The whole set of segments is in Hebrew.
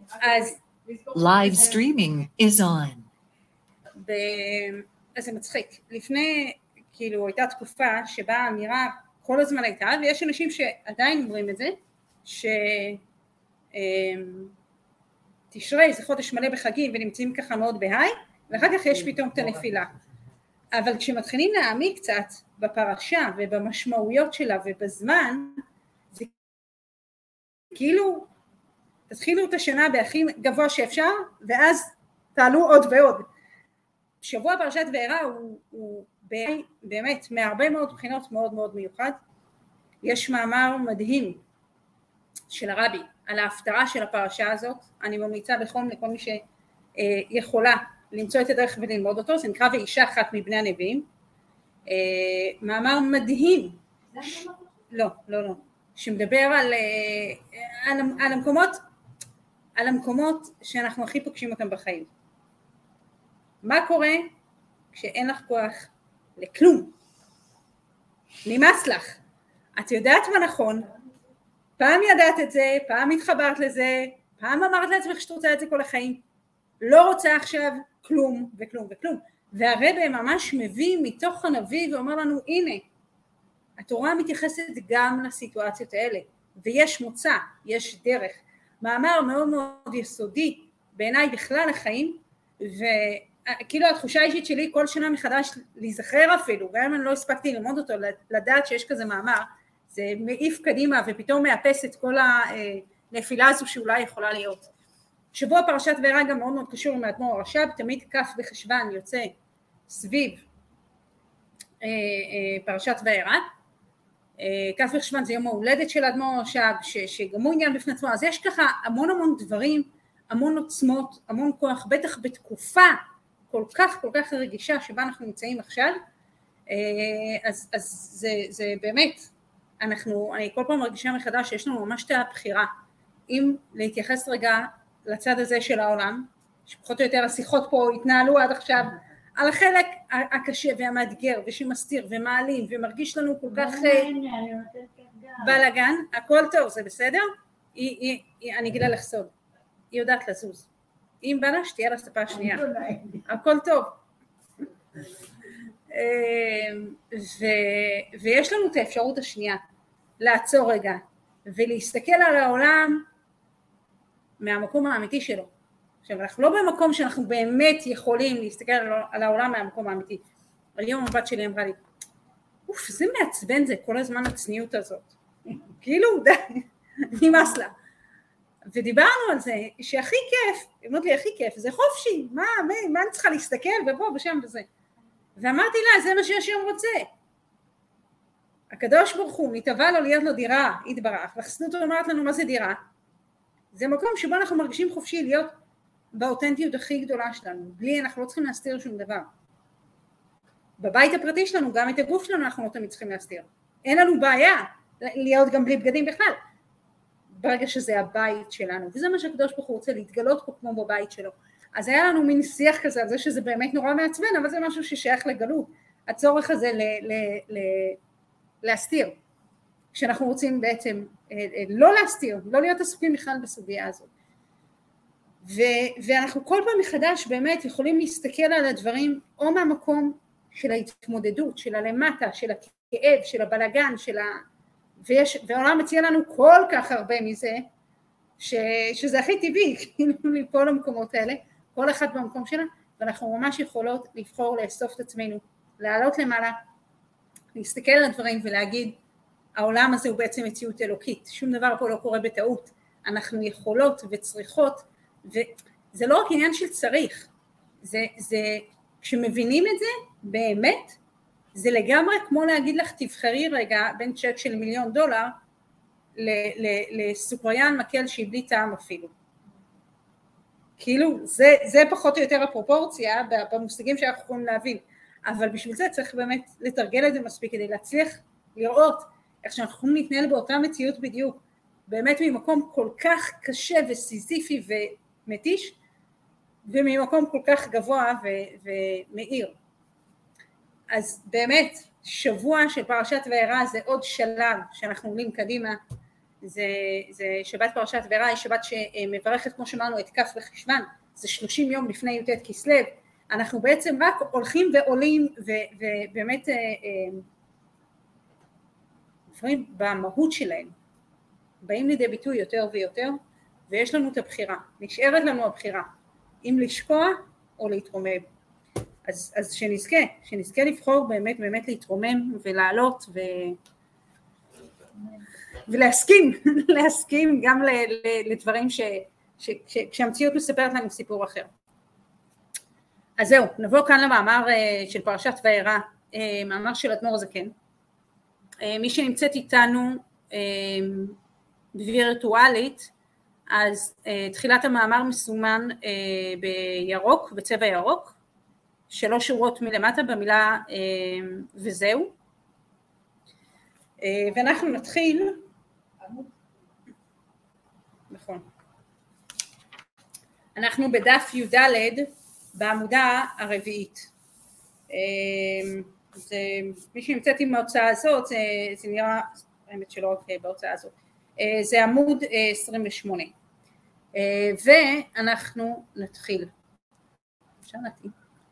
אז Live streaming is on. אז זה מצחיק. לפני, כאילו, הייתה תקופה שבה האמירה כל הזמן הייתה, ויש אנשים שעדיין אומרים את זה, תשרי זה חודש מלא בחגים ונמצאים ככה מאוד בהיי, ואחר כך יש פתאום את הנפילה. אבל כשמתחילים להעמיק קצת בפרשה ובמשמעויות שלה ובזמן, זה כאילו תתחילו את השנה בהכי גבוה שאפשר, ואז תעלו עוד ועוד. שבוע פרשת וארא הוא באמת מהרבה מאוד בחינות מאוד מאוד מיוחד. יש מאמר מדהים של הרבי על ההפטרה של הפרשה הזאת, אני ממליצה בחום לכל מי שיכולה למצוא את הדרך וללמוד אותו, זה נקרא ואישה אחת מבני הנביאים, מאמר מדהים, לא, שמדבר על המקומות שאנחנו הכי פוגשים אותם בחיים. מה קורה כשאין לך כוח לכלום? נמאס לך. את יודעת מה נכון, פעם ידעת את זה, פעם התחברת לזה, פעם אמרת לעצמך שאת רוצה את זה כל החיים, לא רוצה עכשיו כלום וכלום וכלום. והרבי ממש מביא מתוך הנביא ואומר לנו, הנה, התורה מתייחסת גם לסיטואציות האלה, ויש מוצא, יש דרך. מאמר מאוד מאוד יסודי בעיניי בכלל החיים, וכאילו התחושה האישית שלי כל שנה מחדש להיזכר אפילו, גם אם אני לא הספקתי ללמוד אותו, לדעת שיש כזה מאמר, זה מעיף קדימה ופתאום מאפס את כל הנפילה הזו שאולי יכולה להיות. שבוע פרשת וארא גם מאוד מאוד קשור עם האדמו"ר הרש"ב, תמיד כ' בחשוון יוצא סביב פרשת וארא, כ' בחשוון זה יום ההולדת של האדמו"ר הרש"ב, שגם הוא עניין בפני עצמו, אז יש ככה המון דברים, המון עוצמות, המון כוח, בטח בתקופה כל כך רגישה שבה אנחנו נמצאים עכשיו, אז זה באמת, אני כל פעם מרגישה מחדש שיש לנו ממש את הבחירה, אם להתייחס רגע לצד הזה של העולם, שפחות או יותר השיחות פה התנהלו עד עכשיו, על החלק הקשה והמאתגר ושמסתיר ומעלים ומרגיש לנו כל כך בלגן, הכל טוב, זה בסדר? אני אגיד לך סוד, היא יודעת לזוז, אם בא לה שתהיה לה ספה השנייה, הכל טוב. ויש לנו את האפשרות השנייה, לעצור רגע ולהסתכל על העולם מהמקום האמיתי שלו. עכשיו אנחנו לא במקום שאנחנו באמת יכולים להסתכל על העולם מהמקום האמיתי. היום הבת שלי אמרה לי, אוף, זה מעצבן, זה כל הזמן הצניעות הזאת, כאילו די, נמאס לה. ודיברנו על זה שהכי כיף, אמרת לי הכי כיף, זה חופשי, מה אני צריכה להסתכל ופה ושם וזה. ואמרתי לה, זה מה שהשם רוצה. הקדוש ברוך הוא נתבע לו להיות לו דירה, התברך, וחסדות אומרת לנו מה זה דירה. זה מקום שבו אנחנו מרגישים חופשי להיות באותנטיות הכי גדולה שלנו, בלי אנחנו לא צריכים להסתיר שום דבר. בבית הפרטי שלנו, גם את הגוף שלנו אנחנו לא תמיד צריכים להסתיר. אין לנו בעיה להיות גם בלי בגדים בכלל. ברגע שזה הבית שלנו, וזה מה שהקדוש ברוך הוא רוצה, להתגלות פה כמו בבית שלו. אז היה לנו מין שיח כזה על זה שזה באמת נורא מעצבן, אבל זה משהו ששייך לגלות, הצורך הזה להסתיר. כשאנחנו רוצים בעצם לא להסתיר, לא להיות עסוקים בכלל בסוגיה הזאת. ואנחנו כל פעם מחדש באמת יכולים להסתכל על הדברים או מהמקום של ההתמודדות, של הלמטה, של הכאב, של הבלגן, והעולם מציע לנו כל כך הרבה מזה, שזה הכי טבעי, כאילו ליפול למקומות האלה, כל אחד במקום שלה, ואנחנו ממש יכולות לבחור לאסוף את עצמנו, לעלות למעלה, להסתכל על הדברים ולהגיד, העולם הזה הוא בעצם מציאות אלוקית, שום דבר פה לא קורה בטעות, אנחנו יכולות וצריכות, וזה לא רק עניין של צריך, זה כשמבינים את זה באמת, זה לגמרי כמו להגיד לך תבחרי רגע בין צ'ק של $1,000,000 לסוכריין מקל שהיא בלי טעם אפילו. כאילו זה פחות או יותר הפרופורציה במושגים שאנחנו יכולים להבין, אבל בשביל זה צריך באמת לתרגל את זה מספיק כדי להצליח לראות איך שאנחנו יכולים להתנהל באותה מציאות בדיוק, באמת ממקום כל כך קשה וסיזיפי ומתיש, וממקום כל כך גבוה ומאיר. אז באמת שבוע של פרשת וארא זה עוד שלב שאנחנו עולים קדימה, זה שבת פרשת וארא, היא שבת שמברכת כמו שאמרנו את כ' בחשוון, זה 30 יום לפני י"ט כסלו, אנחנו בעצם רק הולכים ועולים ובאמת דברים במהות שלהם באים לידי ביטוי יותר ויותר, ויש לנו את הבחירה, נשארת לנו הבחירה אם לשקוע או להתרומם. אז שנזכה לבחור באמת להתרומם ולעלות להסכים גם לדברים כשהמציאות מספרת לנו סיפור אחר. אז זהו, נבוא כאן למאמר של פרשת וארא, מאמר של אדמו"ר הזקן. מי שנמצאת איתנו בווירטואלית, אז תחילת המאמר מסומן בירוק, בצבע ירוק, 3 שורות מלמטה במילה וזהו. ואנחנו נתחיל, נכון, אנחנו בדף י"ד בעמודה הרביעית. מי שנמצאת עם ההוצאה הזאת, זה נראה, האמת שלא רק בהוצאה הזאת, זה עמוד 28. ואנחנו נתחיל. אפשר להתאים?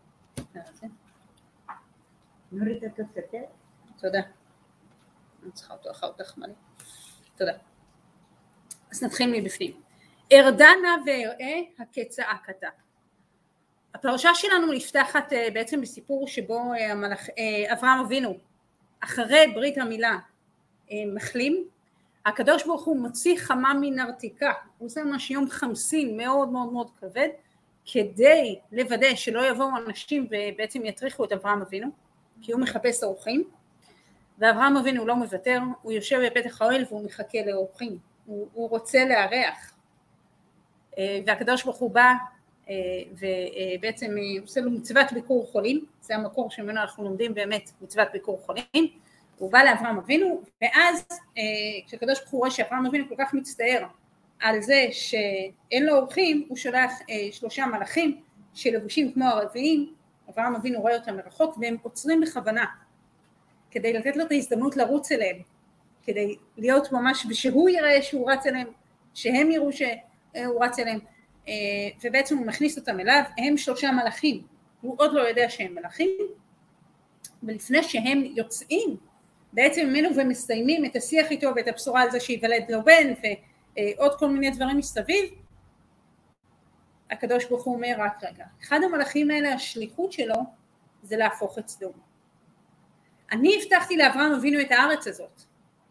נוריד את הסתר? תודה. אני צריכה אותו אחר כך מלא. תודה. אז נתחיל מבפנים. ארדה נא ואראה הכצעקתה. הפרשה שלנו נפתחת בעצם בסיפור שבו אברהם אבינו אחרי ברית המילה מחלים, הקדוש ברוך הוא מוציא חמה מנרתיקה, הוא עושה ממש יום חמסין מאוד מאוד מאוד כבד, כדי לוודא שלא יבואו אנשים ובעצם יטריחו את אברהם אבינו, כי הוא מחפש אורחים, ואברהם אבינו לא מוותר, הוא יושב בפתח האוהל והוא מחכה לאורחים, הוא רוצה לארח, והקדוש ברוך הוא בא ובעצם עושה לו מצוות ביקור חולים, זה המקור שממנו אנחנו לומדים באמת מצוות ביקור חולים, הוא בא לאברהם אבינו, ואז כשהקדוש ברוך הוא רואה שאברהם אבינו כל כך מצטער על זה שאין לו אורחים, הוא שולח 3 מלאכים שלבושים כמו הרביעים, אברהם אבינו רואה אותם מרחוק והם עוצרים בכוונה, כדי לתת לו את ההזדמנות לרוץ אליהם, כדי להיות ממש, ושהוא יראה שהוא רץ אליהם, שהם יראו שהוא רץ אליהם, ובעצם הוא מכניס אותם אליו, הם 3 מלאכים, הוא עוד לא יודע שהם מלאכים, ולפני שהם יוצאים, בעצם ממנו ומסיימים את השיח איתו ואת הבשורה על זה שיוולד לו בן ועוד כל מיני דברים מסביב, הקדוש ברוך הוא אומר רק רגע, אחד המלאכים האלה השליחות שלו זה להפוך את סדום. אני הבטחתי לאברהם אבינו את הארץ הזאת,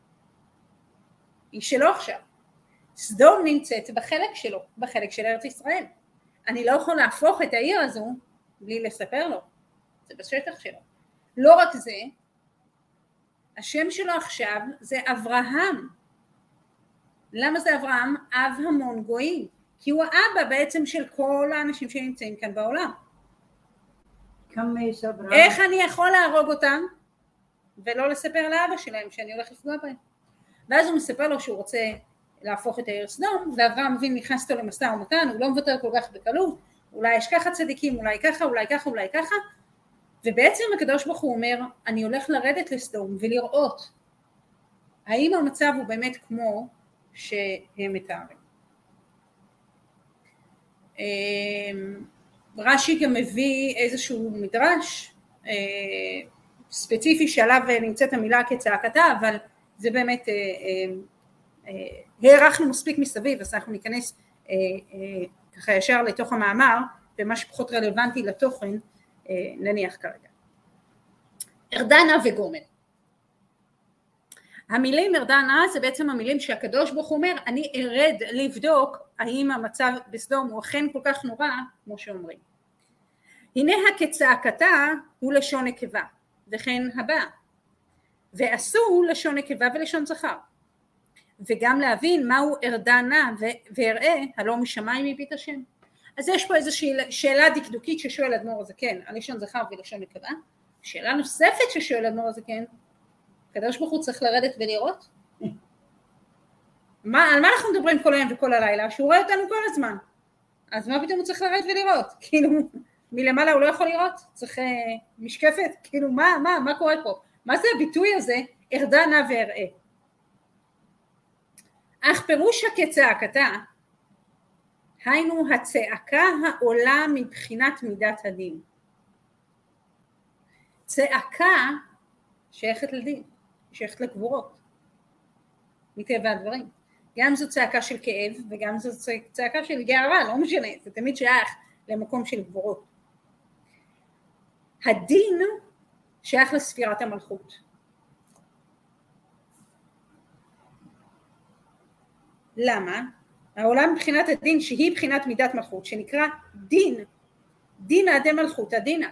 היא שלו עכשיו, סדום נמצאת בחלק שלו, בחלק של ארץ ישראל, אני לא יכול להפוך את העיר הזו בלי לספר לו, זה בשטח שלו. לא רק זה, השם שלו עכשיו זה אברהם. למה זה אברהם? אב המון גויים, כי הוא האבא בעצם של כל האנשים שנמצאים כאן בעולם. איך אני יכול להרוג אותם ולא לספר לאבא שלהם שאני הולך לפגוע בהם? ואז הוא מספר לו שהוא רוצה להפוך את העיר סדום, ואברהם אבינו נכנס לו למשא ומתן, הוא לא מוותר כל כך בקלות, אולי יש ככה צדיקים, אולי ככה, אולי ככה, אולי ככה, ובעצם הקדוש ברוך הוא אומר, אני הולך לרדת לסדום ולראות האם המצב הוא באמת כמו שהם מתארים. רש"י גם מביא איזשהו מדרש ספציפי שעליו נמצאת המילה כצעקתה, אבל זה באמת הערכנו מספיק מסביב, אז אנחנו ניכנס ככה ישר לתוך המאמר, ומה שפחות רלוונטי לתוכן נניח כרגע. ארדה נא וגומל. המילים ארדה נא זה בעצם המילים שהקדוש ברוך הוא אומר, אני ארד לבדוק האם המצב בסדום הוא אכן כל כך נורא כמו שאומרים. הנה הכצעקתה הוא לשון נקבה, וכן הבא, ועשו לשון נקבה ולשון זכר, וגם להבין מהו ארדה נא ואראה הלא משמיים מבית השם. אז יש פה איזושהי שאלה דקדוקית ששואל אדמו"ר הזקן על לשון זכר ולשון נקבה. שאלה נוספת ששואל אדמו"ר הזקן, הקדוש ברוך הוא צריך לרדת ולראות? על מה אנחנו מדברים כל היום וכל הלילה? שהוא רואה אותנו כל הזמן. אז מה פתאום הוא צריך לרדת ולראות? כאילו מלמעלה הוא לא יכול לראות? צריך משקפת? כאילו מה קורה פה? מה זה הביטוי הזה? ארדה נא ואראה. אך פירוש כצעקתה, היינו הצעקה העולה מבחינת מידת הדין. צעקה שייכת לדין, שייכת לגבורות, מטבע הדברים. גם זו צעקה של כאב וגם זו צעקה של גאווה, לא משנה, זה תמיד שייך למקום של גבורות. הדין שייך לספירת המלכות. למה? העולם מבחינת הדין שהיא בחינת מידת מלכות, שנקרא דין, דינא דמלכותא דינא.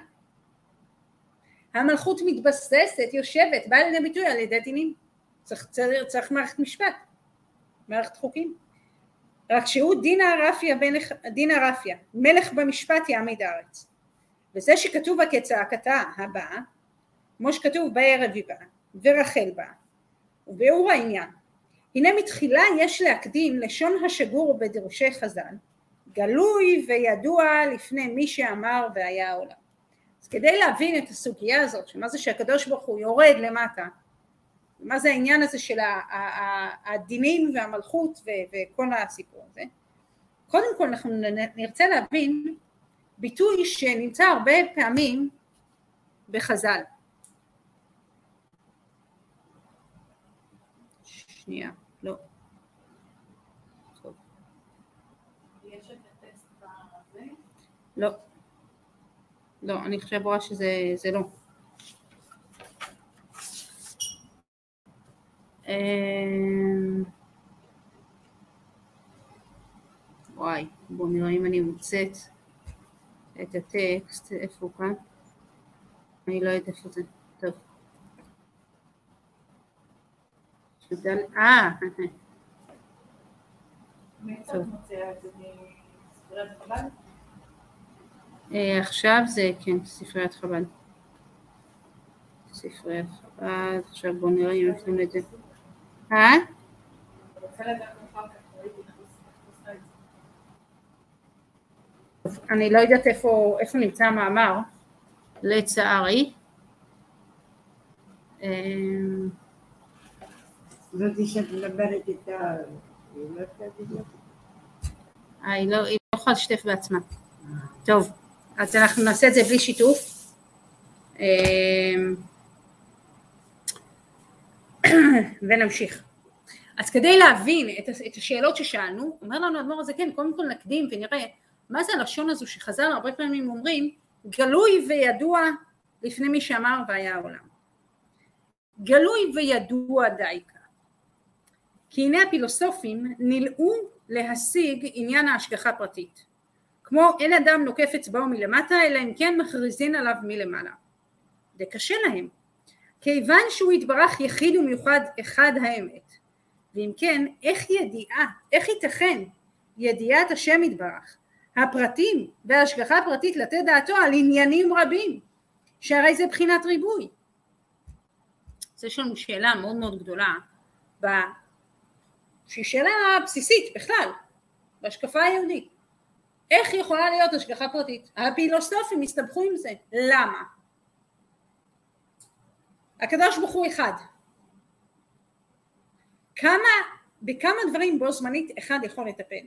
המלכות מתבססת, יושבת, באה לידי ביטוי על ידי דינים. צריך מערכת משפט, מערכת חוקים. רק שהוא דינא רפיא, מלך במשפט יעמיד הארץ. וזה שכתוב כצעקתה הבאה, כמו שכתוב בערב היא באה, ורחל באה, וביאור העניין. הנה מתחילה יש להקדים לשון השגור בדרושי חז"ל, גלוי וידוע לפני מי שאמר והיה העולם. אז כדי להבין את הסוגיה הזאת, שמה זה שהקדוש ברוך הוא יורד למטה, מה זה העניין הזה של הדינים והמלכות וכל הסיפור הזה, קודם כל אנחנו נרצה להבין ביטוי שנמצא הרבה פעמים בחז"ל. שנייה, לא. טוב. יש את הטקסט הזה? לא. לא, אני חושב רואה שזה לא. וואי, בואו נראה אם אני מוצאת את הטקסט, איפה הוא כאן? אני לא יודעת איפה זה. טוב. מאיפה את מוציאה את זה מספריית חב"ד? עכשיו זה, כן, ספריית חב"ד. ספריית חב"ד, עכשיו בואו נראה אם נפנים את זה. אני רוצה לדעת אחר כך, ראיתי נכנסה את זה. אני לא יודעת איפה נמצא המאמר, לצערי. זאתי שאת מדברת איתה, היא לא יכולה לשתף בעצמה. טוב, אז אנחנו נעשה את זה בלי שיתוף. ונמשיך. אז כדי להבין את השאלות ששאלנו, אומר לנו האדמו"ר הזה, כן, קודם כל נקדים ונראה מה זה הלשון הזו שחז"ל הרבה פעמים אומרים, גלוי וידוע לפני מי שאמר והיה העולם. גלוי וידוע דייקה. כי הנה הפילוסופים נלאו להשיג עניין ההשגחה פרטית. כמו אין אדם נוקף אצבעו מלמטה, אלא אם כן מכריזין עליו מלמעלה. זה קשה להם. כיוון שהוא יתברך יחיד ומיוחד אחד האמת. ואם כן, איך ייתכן ידיעת השם יתברך, הפרטים וההשגחה הפרטית לתת דעתו על עניינים רבים, שהרי זה בחינת ריבוי. אז יש לנו שאלה מאוד מאוד גדולה, שהיא שאלה בסיסית בכלל, בהשקפה היהודית. איך יכולה להיות השגחה פרטית? הפילוסופים הסתבכו עם זה. למה? הקדוש ברוך הוא אחד. בכמה דברים בו זמנית אחד יכול לטפל?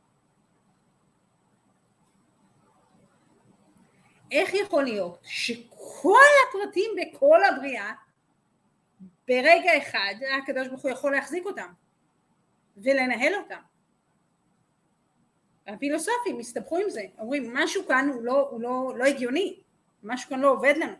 איך יכול להיות שכל הפרטים בכל הבריאה ברגע אחד הקדוש ברוך הוא יכול להחזיק אותם ולנהל אותם? הפילוסופים הסתבכו עם זה, אומרים משהו כאן הוא לא הגיוני, משהו כאן לא עובד לנו.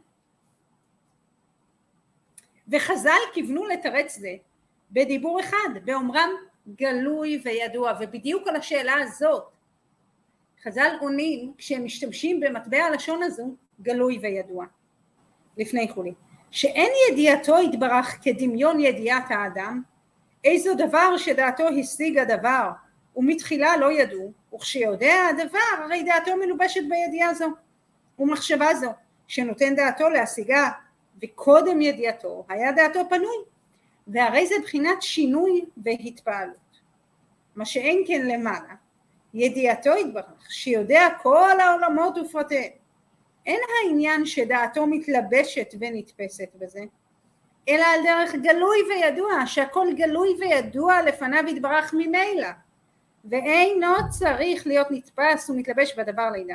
וחז"ל כיוונו לתרץ זה בדיבור אחד, באומרם גלוי וידוע, ובדיוק על השאלה הזאת חז"ל עונים כשהם משתמשים במטבע הלשון הזו גלוי וידוע לפני חולי, שאין ידיעתו יתברך כדמיון ידיעת האדם, איזו דבר שדעתו השיג הדבר ומתחילה לא ידעו, וכשיודע הדבר הרי דעתו מלובשת בידיעה זו ומחשבה זו שנותן דעתו להשיגה, וקודם ידיעתו היה דעתו פנוי, והרי זה בחינת שינוי והתפעלות. מה שאין כן למעלה, ידיעתו יתברך שיודע כל העולמות ופרטיהם, אין העניין שדעתו מתלבשת ונתפסת בזה, אלא על דרך גלוי וידוע, שהכל גלוי וידוע לפניו יתברך ממילא, ואינו צריך להיות נתפס ומתלבש בדבר לידה.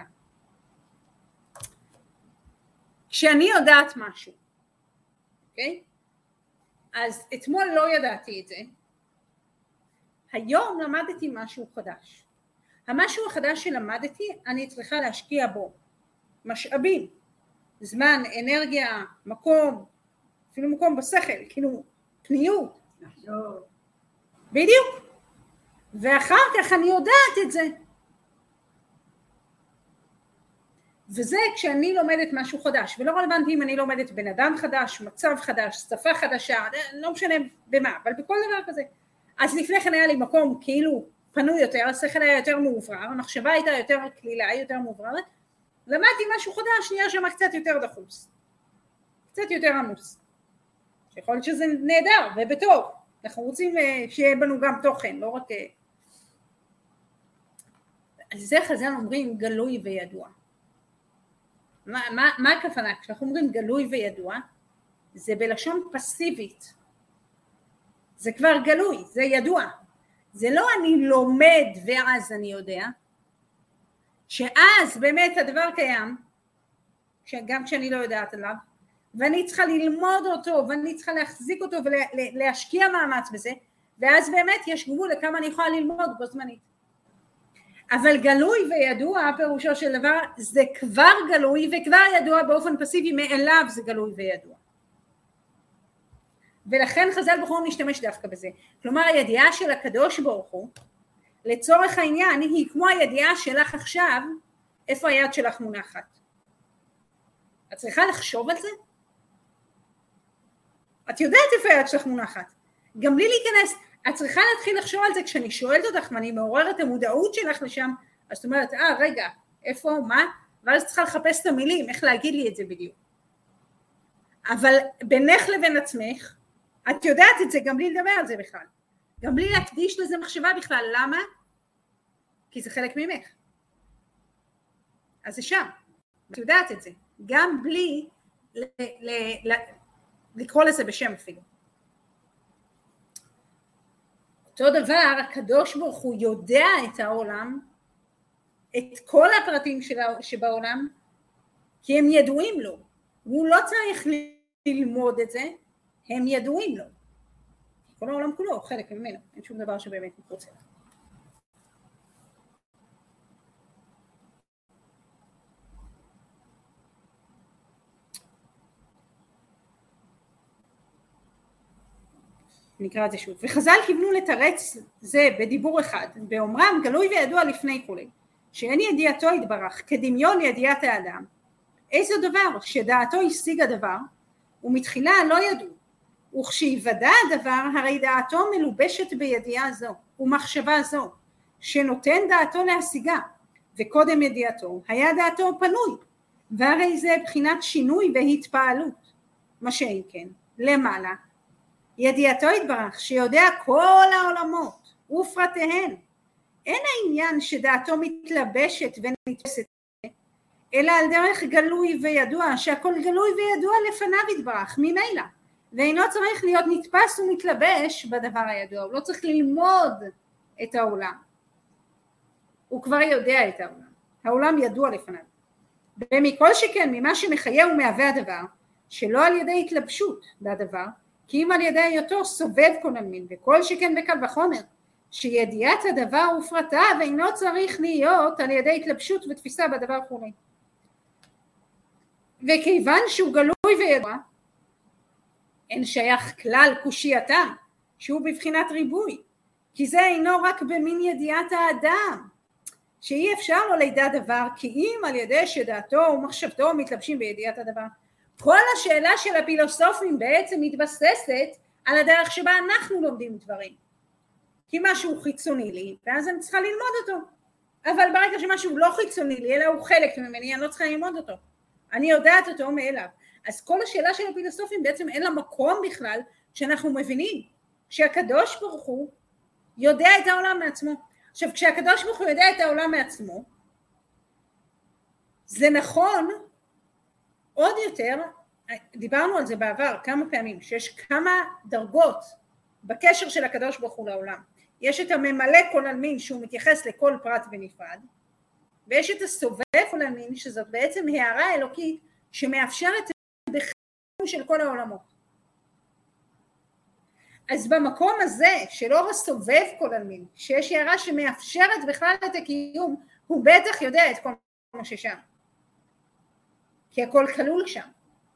כשאני יודעת משהו, אוקיי? אז אתמול לא ידעתי את זה, היום למדתי משהו חדש. המשהו החדש שלמדתי, אני צריכה להשקיע בו משאבים, זמן, אנרגיה, מקום, אפילו מקום בשכל, כאילו פניות. בדיוק. ואחר כך אני יודעת את זה. וזה כשאני לומדת משהו חדש, ולא רלוונטי אם אני לומדת בן אדם חדש, מצב חדש, שפה חדשה, לא משנה במה, אבל בכל דבר כזה. אז לפני כן היה לי מקום כאילו פנוי יותר, השכל היה יותר מאוברר, המחשבה הייתה יותר כלילה, יותר מאובררת, למדתי משהו חדש, נהיה שם קצת יותר דחוס, קצת יותר עמוס. שיכול להיות שזה נהדר ובטוב, אנחנו רוצים שיהיה בנו גם תוכן, לא רק... אז זה חז"ל אומרים גלוי וידוע. מה הכוונה? כשאנחנו אומרים גלוי וידוע, זה בלשון פסיבית. זה כבר גלוי, זה ידוע. זה לא אני לומד ואז אני יודע, שאז באמת הדבר קיים, גם כשאני לא יודעת עליו, ואני צריכה ללמוד אותו, ואני צריכה להחזיק אותו ולהשקיע מאמץ בזה, ואז באמת יש גבול לכמה אני יכולה ללמוד בו זמנית. אבל גלוי וידוע, פירושו של דבר, זה כבר גלוי וכבר ידוע באופן פסיבי, מאליו זה גלוי וידוע. ולכן חז"ל בחרו להשתמש דווקא בזה. כלומר, הידיעה של הקדוש ברוך הוא, לצורך העניין, היא כמו הידיעה שלך עכשיו, איפה היד שלך מונחת. את צריכה לחשוב על זה? את יודעת איפה היד שלך מונחת. גם בלי להיכנס, את צריכה להתחיל לחשוב על זה כשאני שואלת אותך, ואני מעוררת את המודעות שלך לשם, אז את אומרת, רגע, איפה, מה? ואז צריכה לחפש את המילים, איך להגיד לי את זה בדיוק. אבל בינך לבין עצמך, את יודעת את זה גם בלי לדבר על זה בכלל. גם בלי להקדיש לזה מחשבה בכלל. למה? כי זה חלק ממך. אז זה שם. את יודעת את זה. גם בלי לקרוא לזה בשם אפילו. אותו דבר, הקדוש ברוך הוא יודע את העולם, את כל הפרטים שבעולם, כי הם ידועים לו. הוא לא צריך ללמוד את זה, הם ידועים לו. כל העולם כולו הוא חלק ממנו, אין שום דבר שבאמת מתפוצץ. נקרא את זה שוב. וחז"ל כיוונו לתרץ זה בדיבור אחד, באומרם גלוי וידוע לפני כולי, שאין ידיעתו יתברך כדמיון ידיעת האדם, איזה דבר שדעתו השיג הדבר, ומתחילה לא ידעו, וכשיוודע הדבר הרי דעתו מלובשת בידיעה זו, ומחשבה זו, שנותן דעתו להשיגה, וקודם ידיעתו היה דעתו פנוי, והרי זה בחינת שינוי והתפעלות, מה שאין כן, למעלה, ידיעתו יתברך שיודע כל העולמות ופרטיהן, אין העניין שדעתו מתלבשת ונתפסת, אלא על דרך גלוי וידוע, שהכל גלוי וידוע לפניו יתברך ממילא, ואינו צריך להיות נתפס ומתלבש בדבר הידוע, הוא לא צריך ללמוד את העולם, הוא כבר יודע את העולם, העולם ידוע לפניו, ומכל שכן ממה שמחיה ומהווה הדבר, שלא על ידי התלבשות בדבר, כי אם על ידי היותו סובב כל המין, וכל שכן בקל וחומר, שידיעת הדבר ופרטיו אינו צריך להיות על ידי התלבשות ותפיסה בדבר חולי. וכיוון שהוא גלוי וידוע, אין שייך כלל קושייתם, שהוא בבחינת ריבוי, כי זה אינו רק במין ידיעת האדם, שאי אפשר לו לידע דבר, כי אם על ידי שדעתו ומחשבתו מתלבשים בידיעת הדבר. כל השאלה של הפילוסופים בעצם מתבססת על הדרך שבה אנחנו לומדים דברים. כי משהו חיצוני לי, ואז אני צריכה ללמוד אותו. אבל ברגע שמשהו לא חיצוני לי, אלא הוא חלק ממני, אני לא צריכה ללמוד אותו. אני יודעת אותו מאליו. אז כל השאלה של הפילוסופים בעצם אין לה מקום בכלל, שאנחנו מבינים שהקדוש ברוך הוא יודע את העולם מעצמו. עכשיו, כשהקדוש ברוך הוא יודע את העולם מעצמו, זה נכון עוד יותר דיברנו על זה בעבר כמה פעמים, שיש כמה דרגות בקשר של הקדוש ברוך הוא לעולם. יש את הממלא כל עלמין שהוא מתייחס לכל פרט בנפרד, ויש את הסובב כל עלמין שזאת בעצם הערה אלוקית שמאפשרת בחיים של כל העולמות. אז במקום הזה שלא הסובב כל עלמין, שיש הערה שמאפשרת בכלל את הקיום, הוא בטח יודע את כל מה ששם, כי הכל כלול שם.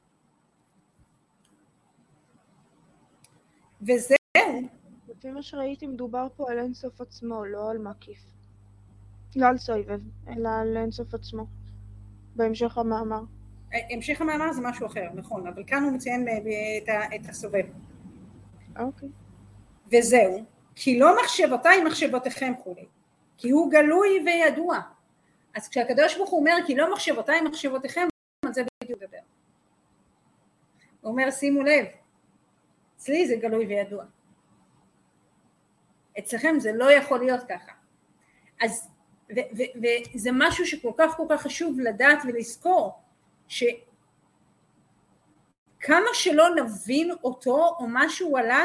וזהו. לפי מה שראיתי מדובר פה על אינסוף עצמו, לא על מקיף. לא על סובב, אלא על אינסוף עצמו. בהמשך המאמר. המשך המאמר זה משהו אחר, נכון, אבל כאן הוא מציין את הסובב. אוקיי. וזהו, כי לא מחשבותיי מחשבותיכם כולי, כי הוא גלוי וידוע. אז כשהקדוש ברוך הוא אומר כי לא מחשבותיי מחשבותיכם, על זה בדיוק דבר. הוא אומר שימו לב, אצלי זה גלוי וידוע. אצלכם זה לא יכול להיות ככה. אז, וזה משהו שכל כך חשוב לדעת ולזכור, שכמה שלא נבין אותו או משהו עליו,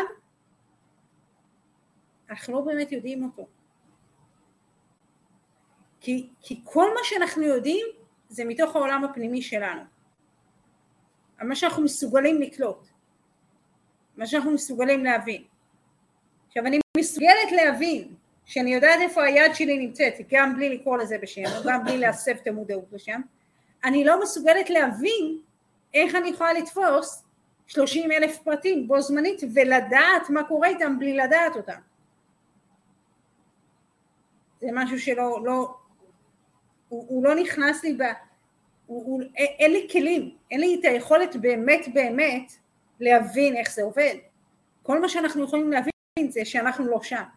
אנחנו לא באמת יודעים אותו. כי כל מה שאנחנו יודעים זה מתוך העולם הפנימי שלנו. מה שאנחנו מסוגלים לקלוט. מה שאנחנו מסוגלים להבין. עכשיו אני מסוגלת להבין שאני יודעת איפה היד שלי נמצאת, גם בלי לקרוא לזה בשם, גם בלי להסב את המודעות לשם. אני לא מסוגלת להבין איך אני יכולה לתפוס 30,000 פרטים בו זמנית ולדעת מה קורה איתם בלי לדעת אותם. זה משהו הוא לא נכנס לי, אין לי כלים, אין לי את היכולת באמת להבין איך זה עובד. כל מה שאנחנו יכולים להבין זה שאנחנו לא שם.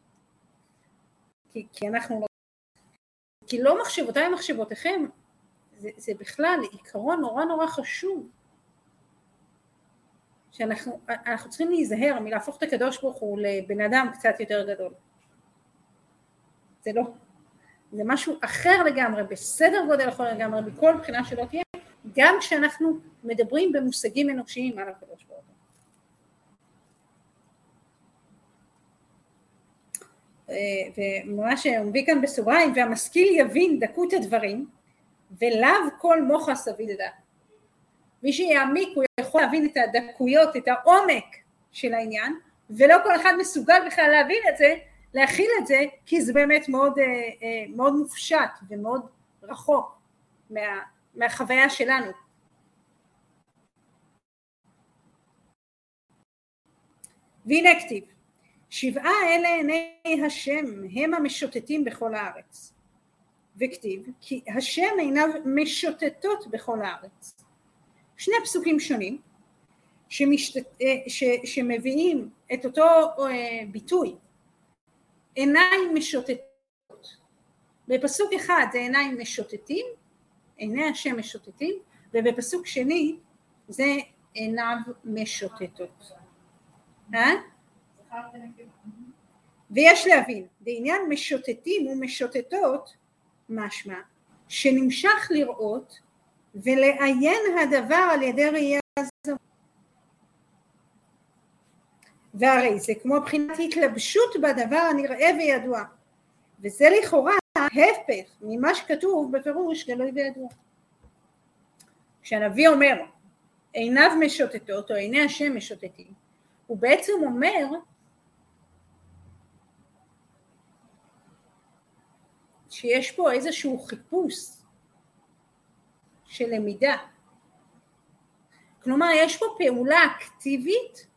כי אנחנו לא... כי לא מחשבותיי מחשבותיכם, זה בכלל עיקרון נורא חשוב. שאנחנו צריכים להיזהר מלהפוך את הקדוש ברוך הוא לבן אדם קצת יותר גדול. זה לא. זה משהו אחר לגמרי, בסדר גודל אחר לגמרי, בכל בחינה שלא תהיה, גם כשאנחנו מדברים במושגים אנושיים על הקדוש ברוך הוא. וממש מביא כאן בסוגריים, והמשכיל יבין דקות הדברים, ולאו כל מוחה סביד דעת. מי שיעמיק הוא יכול להבין את הדקויות, את העומק של העניין, ולא כל אחד מסוגל בכלל להבין את זה, להכיל את זה, כי זה באמת מאוד מופשט ומאוד רחוק מהחוויה שלנו. והנה כתיב, 7 אלה עיני השם הם המשוטטים בכל הארץ. וכתיב, כי השם עיניו משוטטות בכל הארץ. 2 פסוקים שונים, שמביאים את אותו ביטוי, עיניים משוטטות. בפסוק אחד זה עיניים משוטטים, עיני השם משוטטים, ובפסוק שני זה עיניו משוטטות. ויש להבין, בעניין משוטטים ומשוטטות, משמע, שנמשך לראות ולעיין הדבר על ידי ראייה זו. והרי זה כמו בחינת התלבשות בדבר הנראה וידוע, וזה לכאורה ההפך ממה שכתוב בפירוש גלוי וידוע. כשהנביא אומר עיניו משוטטות או עיני השם משוטטים, הוא בעצם אומר שיש פה איזשהו חיפוש של למידה. כלומר, יש פה פעולה אקטיבית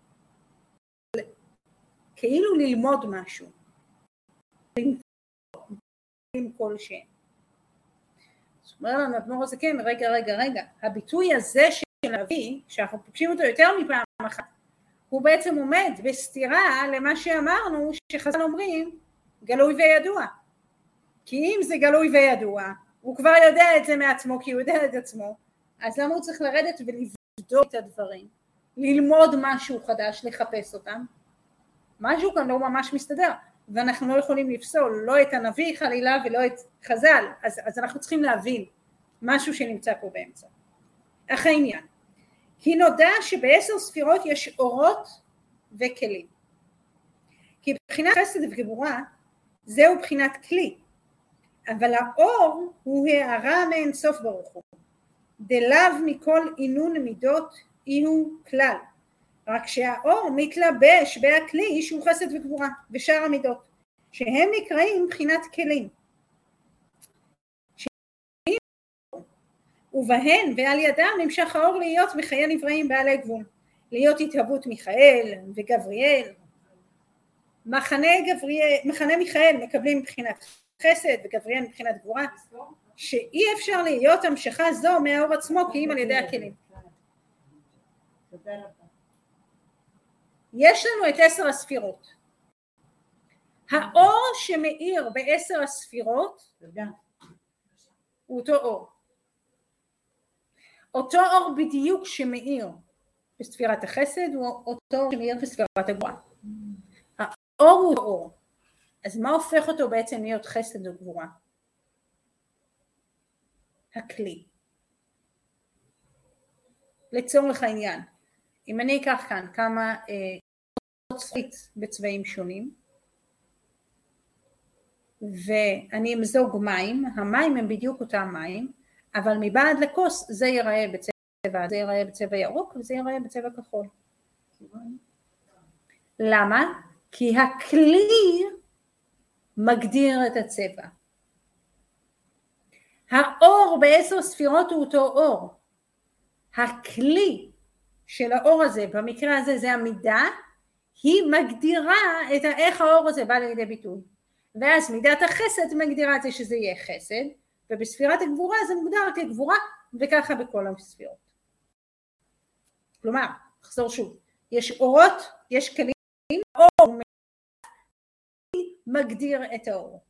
כאילו ללמוד משהו. עם כל שם. זאת אומרת לנו, אדמו"ר הזה כן, רגע. הביטוי הזה של אבי, שאנחנו פוגשים אותו יותר מפעם אחת, הוא בעצם עומד בסתירה למה שאמרנו, שחז"ל אומרים, גלוי וידוע. כי אם זה גלוי וידוע, הוא כבר יודע את זה מעצמו, כי הוא יודע את עצמו, אז למה הוא צריך לרדת ולבדוק את הדברים, ללמוד משהו חדש, לחפש אותם? משהו כאן לא ממש מסתדר, ואנחנו לא יכולים לפסול, לא את הנביא חלילה ולא את חז"ל, אז אנחנו צריכים להבין משהו שנמצא פה באמצע. אך העניין, כי נודע שב10 ספירות יש אורות וכלים. כי בחינת חסד וגבורה זהו בחינת כלי, אבל האור הוא הערה מאין סוף ברוך הוא. דלאו מכל עינון מידות יהיו כלל, רק שהאור מתלבש בהכלי שהוא חסד וגבורה ושאר המידות, שהם נקראים בחינת כלים. ובהן ועל ידם נמשך האור להיות בחיי נבראים בעלי גבול, להיות התהוות מיכאל וגבריאל. מחנה מיכאל מקבלים מבחינת חסד וגבריאל מבחינת גבורה, שאי אפשר להיות המשכה זו מהאור עצמו כי אם על ידי הכלים. יש לנו את 10 הספירות. האור שמאיר ב10 הספירות הוא אותו אור. אותו אור בדיוק שמאיר בספירת החסד הוא אותו אור שמאיר בספירת הגבורה. האור הוא אור. אז מה הופך אותו בעצם להיות חסד וגבורה? הכלי. לצורך העניין, אם אני אקח כאן כמה צבעית בצבעים שונים, ואני אמזוג מים, המים הם בדיוק אותם מים, אבל מבעד לכוס זה ייראה בצבע, זה ייראה בצבע ירוק וזה ייראה בצבע כחול. למה? כי הכלי מגדיר את הצבע. האור ב10 ספירות הוא אותו אור. הכלי של האור הזה, במקרה הזה זה המידה, היא מגדירה את איך האור הזה בא לידי ביטוי. ואז מידת החסד מגדירה את זה שזה יהיה חסד, ובספירת הגבורה זה מוגדר כגבורה, וככה בכל הספירות. כלומר, נחזור שוב, יש אורות, יש כלים, האור מגדיר את האור.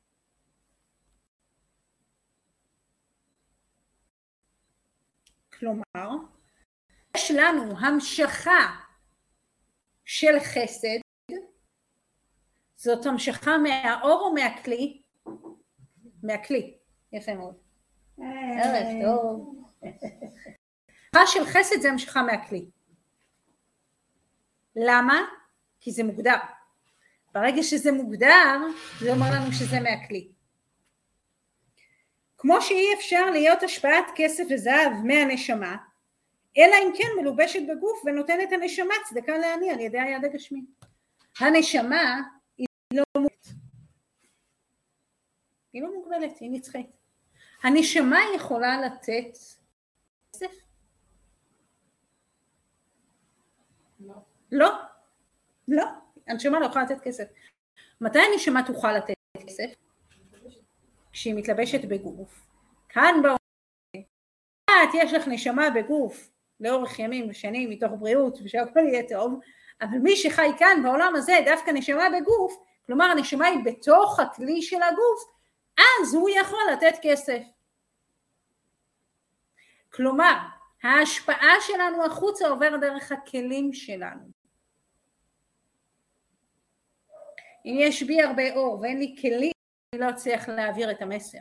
כלומר, יש לנו המשכה של חסד, זאת המשכה מהאור או מהכלי? מהכלי, יפה מאוד. ערב טוב. המשכה של חסד זה המשכה מהכלי. למה? כי זה מוגדר. ברגע שזה מוגדר, זה אומר לנו שזה מהכלי. כמו שאי אפשר להיות השפעת כסף וזהב מהנשמה, אלא אם כן מלובשת בגוף ונותנת הנשמה צדקה לעני על ידי היד הגשמי. הנשמה היא לא מוגבלת. היא לא מוגבלת, היא נצחית. הנשמה יכולה לתת כסף? לא. לא. הנשמה לא יכולה לתת כסף. מתי הנשמה תוכל לתת כסף? כשהיא מתלבשת בגוף. כאן בעולם, יש לך נשמה בגוף לאורך ימים ושנים מתוך בריאות ושהכל יהיה טוב, אבל מי שחי כאן בעולם הזה דווקא נשמה בגוף, כלומר הנשמה היא בתוך הכלי של הגוף, אז הוא יכול לתת כסף. כלומר, ההשפעה שלנו החוצה עובר דרך הכלים שלנו. אם יש בי הרבה אור ואין לי כלים, אני לא אצליח להעביר את המסר.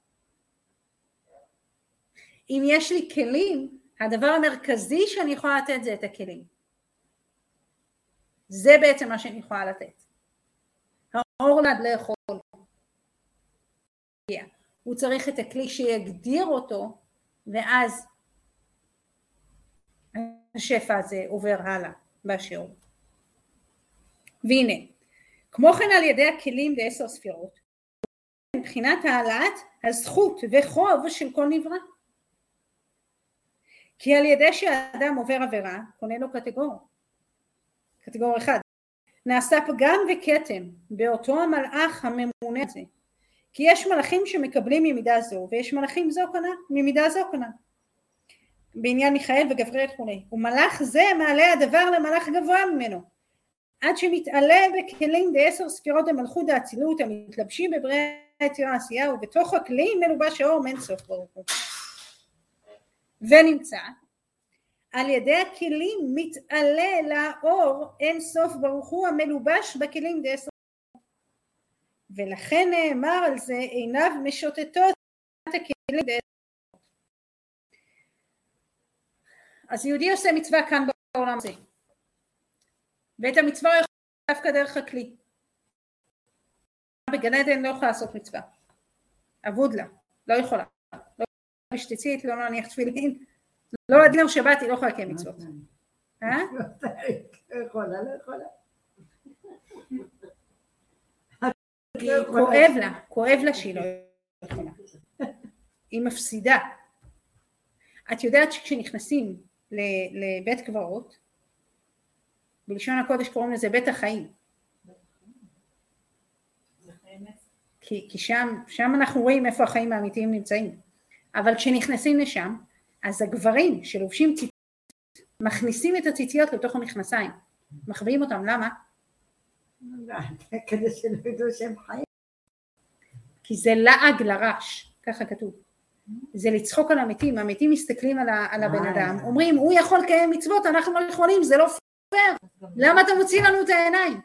אם יש לי כלים, הדבר המרכזי שאני יכולה לתת זה את הכלים. זה בעצם מה שאני יכולה לתת. האור נד לא יכול. הוא צריך את הכלי שיגדיר אותו, ואז השפע הזה עובר הלאה בשיעור. והנה, כמו כן על ידי הכלים ב10 ספירות, מבחינת העלאת הזכות וחוב של כל נברא. כי על ידי שהאדם עובר עבירה, קונה לו קטגור אחד, נעשה פגם וכתם באותו המלאך הממונה הזה. כי יש מלאכים שמקבלים ממידה זו, ויש מלאכים זו קנה, ממידה זו קנה. בעניין מיכאל וגבריאל וכולי. ומלאך זה מעלה הדבר למלאך גבוה ממנו. עד שמתעלה בכלים ב10 ספירות המלכות האצילות המתלבשים בבריאה יצירה עשייה, ובתוך הכלים מלובש האור מאין סוף ברוך הוא. ונמצא, על ידי הכלים מתעלה לאור אין סוף ברוך הוא המלובש בכלים ב10. ולכן נאמר על זה עיניו משוטטות הכלים ב10. אז יהודי עושה מצווה כאן בעולם הזה, ואת המצווה הוא יכול דווקא דרך הכלי. בגן עדן לא יכולה לעשות מצווה, אבוד לה, לא יכולה, לא יכולה בשתיצית, לא להניח תפילין, לא לדין שבת, היא לא יכולה לקיים מצוות. לא יכולה. כואב לה שהיא לא יכולה, היא מפסידה. את יודעת שכשנכנסים לבית קברות, בלשון הקודש קוראים לזה בית החיים, כי שם אנחנו רואים איפה החיים האמיתיים נמצאים. אבל כשנכנסים לשם, אז הגברים שלובשים ציצית מכניסים את הציציות לתוך המכנסיים, מחביאים אותם. למה? כדי שלא ידעו שהם חיים. כי זה לעג לרש, ככה כתוב. זה לצחוק על המתים. המתים מסתכלים על הבן אדם, אומרים הוא יכול לקיים מצוות, אנחנו לא יכולים, זה לא פייר, למה אתה מוציא לנו את העיניים?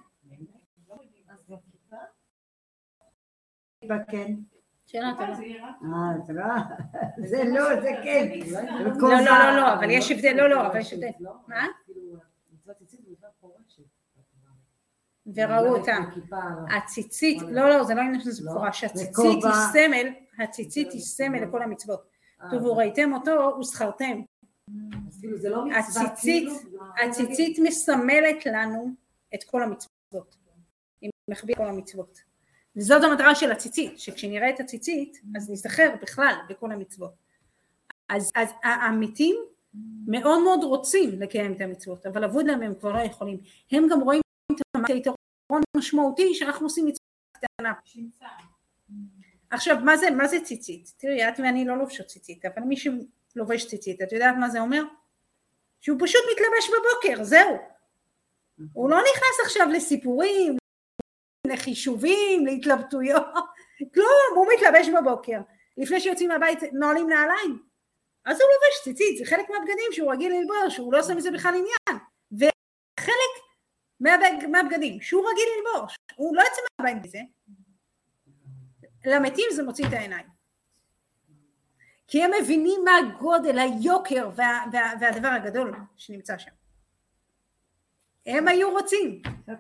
כן. שאלה טובה. זה לא, זה לא, זה כן. לא, אבל יש הבדל, אבל יש הבדל. מה? וראו אותם. הציצית, לא, זה לא עניין שזה פורש, הציצית היא סמל לכל המצוות. טובו ראיתם אותו וזכרתם. הציצית מסמלת לנו את כל המצוות. היא מחביא כל המצוות. וזאת המטרה של הציצית, שכשנראה את הציצית, אז נזכר בכלל בכל המצוות. אז העמיתים מאוד מאוד רוצים לקיים את המצוות, אבל עבוד להם הם כבר לא יכולים. הם גם רואים את היתרון משמעותי שאנחנו עושים מצוות קטנה. עכשיו, מה זה ציצית? תראי, את ואני לא לובשות ציצית, אבל מי שלובש ציצית, את יודעת מה זה אומר? שהוא פשוט מתלבש בבוקר, זהו. הוא לא נכנס עכשיו לסיפורים, לחישובים, להתלבטויות, כלום, הוא מתלבש בבוקר. לפני שיוצאים מהבית נועלים נעליים, אז הוא לובש ציצית, זה חלק מהבגדים שהוא רגיל ללבוש, שהוא לא עושה מזה בכלל עניין, וחלק מהבגדים שהוא רגיל ללבוש, הוא לא יוצא מהבית בזה, למתים זה מוציא את העיניים. כי הם מבינים מה הגודל, היוקר והדבר הגדול שנמצא שם. הם היו רוצים.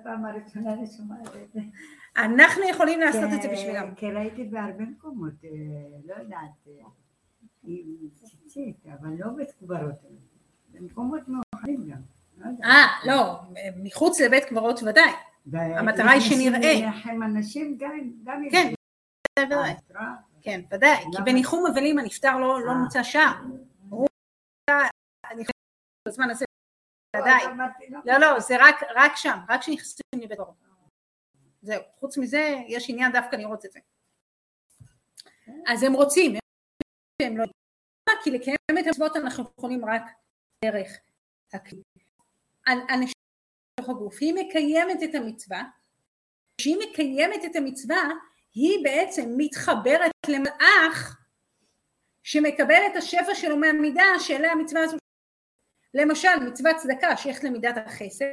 אנחנו יכולים לעשות את זה בשבילם. כי ראיתי בהרבה מקומות, לא יודעת, עם ציצית, אבל לא בית קברות, במקומות מאוחרים גם. לא, מחוץ לבית קברות ודאי. המטרה היא שנראה. לנחם אנשים גם כן, ודאי. כן, ודאי. כי בניחום אבלים הנפטר לא נמצא שם. הוא נמצא בזמן הזה. לא, זה רק שם, רק שנכנסים לבית קברות. זהו, חוץ מזה יש עניין דווקא לראות את זה. אז הם רוצים, הם לא, כי לקיים את המצוות אנחנו יכולים רק דרך הכלי. אנשים בתוך הגוף, היא מקיימת את המצווה, כשהיא מקיימת את המצווה, היא בעצם מתחברת למלאך שמקבל את השפע שלו מהמידה שאלה המצווה הזו. למשל מצוות צדקה שייכת למידת החסד,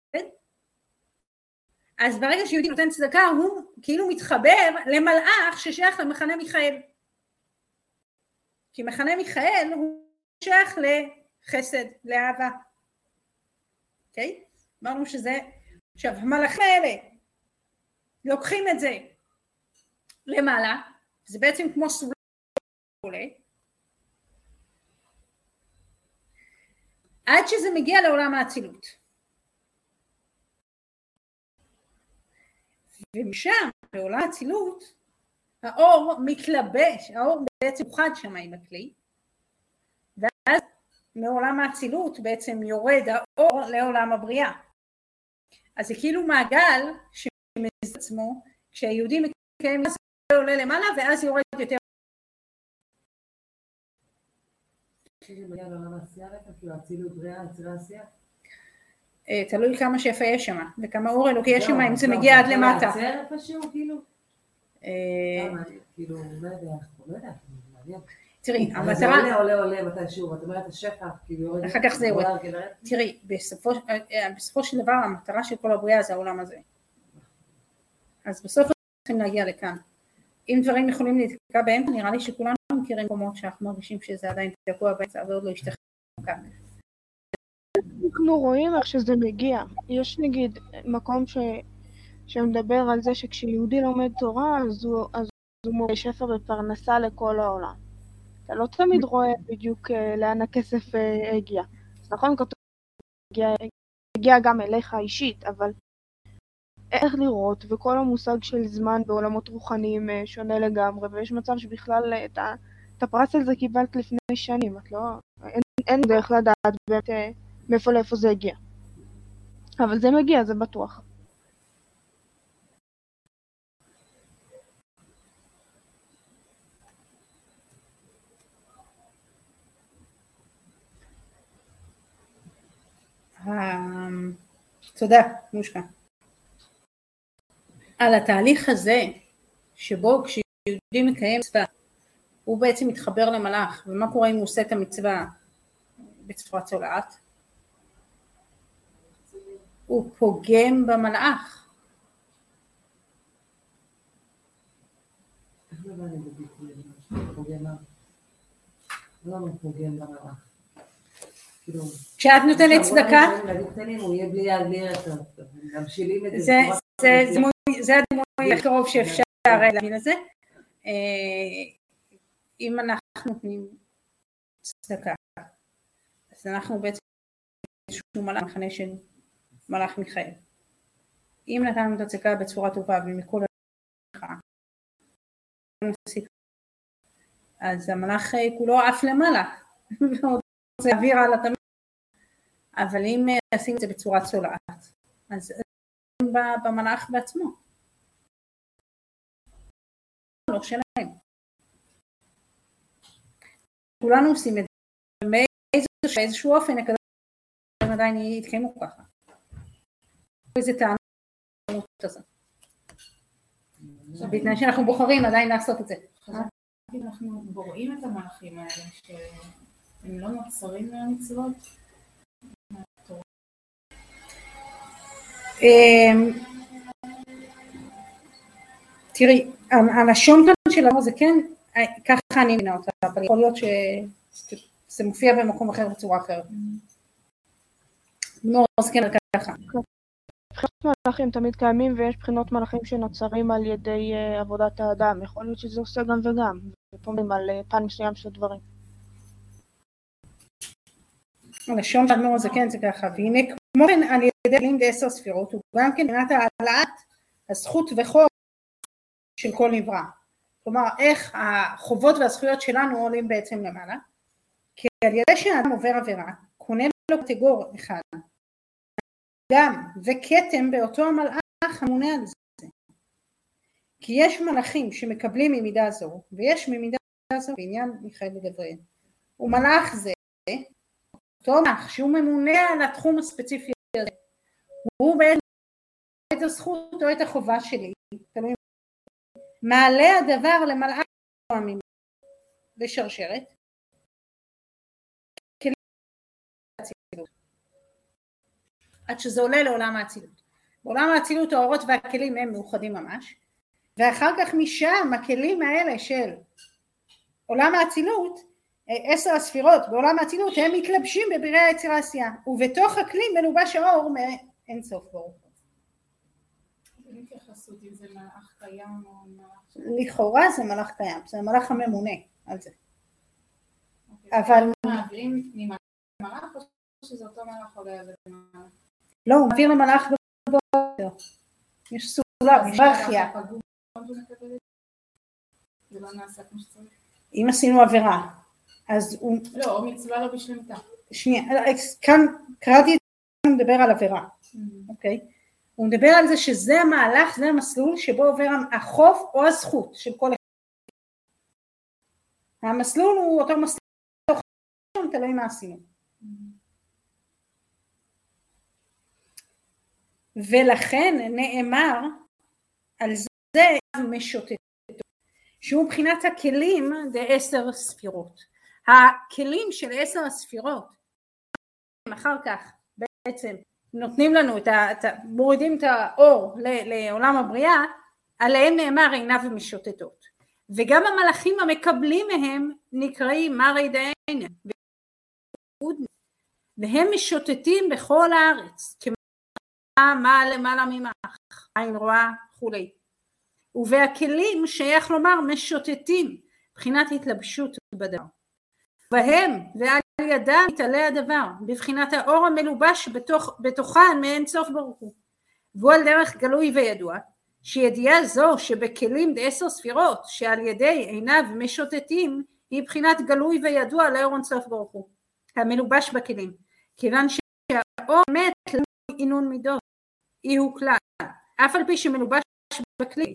אז ברגע שיהודי נותן צדקה הוא כאילו מתחבר למלאך ששייך למחנה מיכאל, כי מחנה מיכאל הוא שייך לחסד, לאהבה. אוקיי? אמרנו שזה, עכשיו המלאכים האלה לוקחים את זה למעלה, זה בעצם כמו סולם עולה, עד שזה מגיע לעולם האצילות. ומשם בעולם האצילות האור מתלבש, האור בעצם מוחד שם עם הכלי, ואז מעולם האצילות בעצם יורד האור לעולם הבריאה. אז זה כאילו מעגל שמזיז עצמו, כשהיהודי מקיים זה עולה למעלה ואז יורד יותר. שזה מגיע לעולם העשייה בעצם, כאילו האצילות בריאה, אצילה עשייה? תלוי כמה שפע יש שם, וכמה אור אלוקי יש שם, אם זה מגיע עד למטה. זה פשוט, כאילו? כאילו, לא יודע, מעניין. תראי, המטרה... עולה מתישהו, את אומרת השפע, כאילו... אחר כך זה יורד. תראי, בסופו של דבר, המטרה של כל הבריאה זה העולם הזה. אז בסוף צריכים להגיע לכאן. אם דברים יכולים להתקע באמצע, נראה לי שכולנו מכירים מקומות שאנחנו מרגישים שזה עדיין תקוע באמצע, ועוד לא השתחרר כאן. אנחנו רואים איך שזה מגיע. יש נגיד מקום שמדבר על זה שכשיהודי לומד תורה, אז הוא מורה שפע ופרנסה לכל העולם. אתה לא תמיד רואה בדיוק לאן הכסף הגיע. אז נכון, כתוב, הגיע גם אליך אישית, אבל איך לראות, וכל המושג של זמן בעולמות רוחניים שונה לגמרי, ויש מצב שבכלל את הפרס על זה קיבלת לפני שנים, את לא, אין דרך לדעת באמת מאיפה לאיפה זה הגיע. אבל זה מגיע, זה בטוח. תודה, מושקה. על התהליך הזה, שבו כשיהודי מקיים מצווה, הוא בעצם מתחבר למלאך, ומה קורה אם הוא עושה את המצווה בצורה צולעת? הוא פוגם במלאך. איך זה בא לידי ביטוי? פוגם מה? למה הוא פוגם במלאך? כאילו... כשאת נותנת צדקה... להגיד קטנים, הוא יהיה בלי יד, בלי רצון. ממשילים את זה. זה הדימוי הקרוב שאפשר להבין לזה. אם אנחנו נותנים צדקה, אז אנחנו בעצם איזשהו מלאך, מחנה של מלאך מיכאל. אם נתנו את הצדקה בצורה טובה ומכל הלכה, אז המלאך כולו עף למעלה, זה אוויר על התמיד. אבל אם עושים את זה בצורה צולעת, אז במלאך בעצמו. לא שלהם. כולנו עושים את זה, באיזשהו אופן, הם עדיין יתקיימו ככה. איזה טענות הזאת. בתנאי שאנחנו בוחרים עדיין לעשות את זה. אנחנו בוראים את המלאכים האלה, שהם לא נוצרים מהמצוות. תראי, הלשון כאן של זה כן, ככה אני מבינה אותה, אבל יכול להיות שזה מופיע במקום אחר בצורה אחרת. אז כן, ככה. בחינות מלאכים תמיד קיימים, ויש בחינות מלאכים שנוצרים על ידי עבודת האדם. יכול להיות שזה עושה גם וגם, ופעמים על פן מסוים של דברים. הלשון של זה כן, זה ככה, והנה כמו כן על ידי כלים ב10 ספירות, הוא גם כן מבחינת העלאת הזכות וחוב של כל נברא. כלומר, איך החובות והזכויות שלנו עולים בעצם למעלה, כי על ידי שהאדם עובר עבירה, קונה לו קטגור אחד, גם וכתם באותו המלאך המונה על זה. כי יש מלאכים שמקבלים ממידה זו, ויש ממידה זו בעניין מיכאל וגבריאל. ומלאך זה, אותו מלאך שהוא ממונה על התחום הספציפי הזה, הוא בעצם את הזכות או את החובה שלי, מעלה הדבר למלאך בשרשרת, עד שזה עולה לעולם האצילות. בעולם האצילות האורות והכלים הם מאוחדים ממש, ואחר כך משם הכלים האלה של עולם האצילות, 10 הספירות בעולם האצילות, הם מתלבשים בבירי היצירה עשייה, ובתוך הכלים מלובש האור מאין סוף ברוך. אין התייחסות אם זה מלאך קיים או מלאך... לכאורה זה מלאך קיים, זה המלאך הממונה על זה. אבל... מעבירים ממלאך או שזה אותו מלאך עולה למעלה? לא, הוא מעביר למלאך גבוה. יש סולם, יש ברכיה. זה לא נעשה כמו שצריך. אם עשינו עבירה, אז הוא... לא, או מצווה לא בשלמתה. שנייה, כאן קראתי את זה, הוא מדבר על עבירה, אוקיי? הוא מדבר על זה שזה המהלך, זה המסלול שבו עובר החוב או הזכות של כל אחד. המסלול הוא אותו מסלול, תלוי מה עשינו. ולכן נאמר על זה משוטט, שהוא מבחינת הכלים זה 10 ספירות. הכלים של 10 הספירות, אחר כך בעצם נותנים לנו מורידים את האור לעולם הבריאה, עליהם נאמר עיניו ומשוטטות. וגם המלאכים המקבלים מהם נקראים מרי דהיין. והם משוטטים בכל הארץ, מה למעלה ממך, עין רואה וכולי. ובהכלים שייך לומר משוטטים, מבחינת התלבשות בדבר. בהם ועל ידם מתעלה הדבר, בבחינת האור המלובש בתוכן מאין סוף ברוך הוא. והוא על דרך גלוי וידוע, שידיעה זו שבכלים ד10 ספירות, שעל ידי עיניו משוטטים, היא בחינת גלוי וידוע לאור אין סוף ברוך הוא, המלובש בכלים. כיוון שהאור מת לעינון מידות, אי הוא כלל, אף על פי שמלובש בכלי.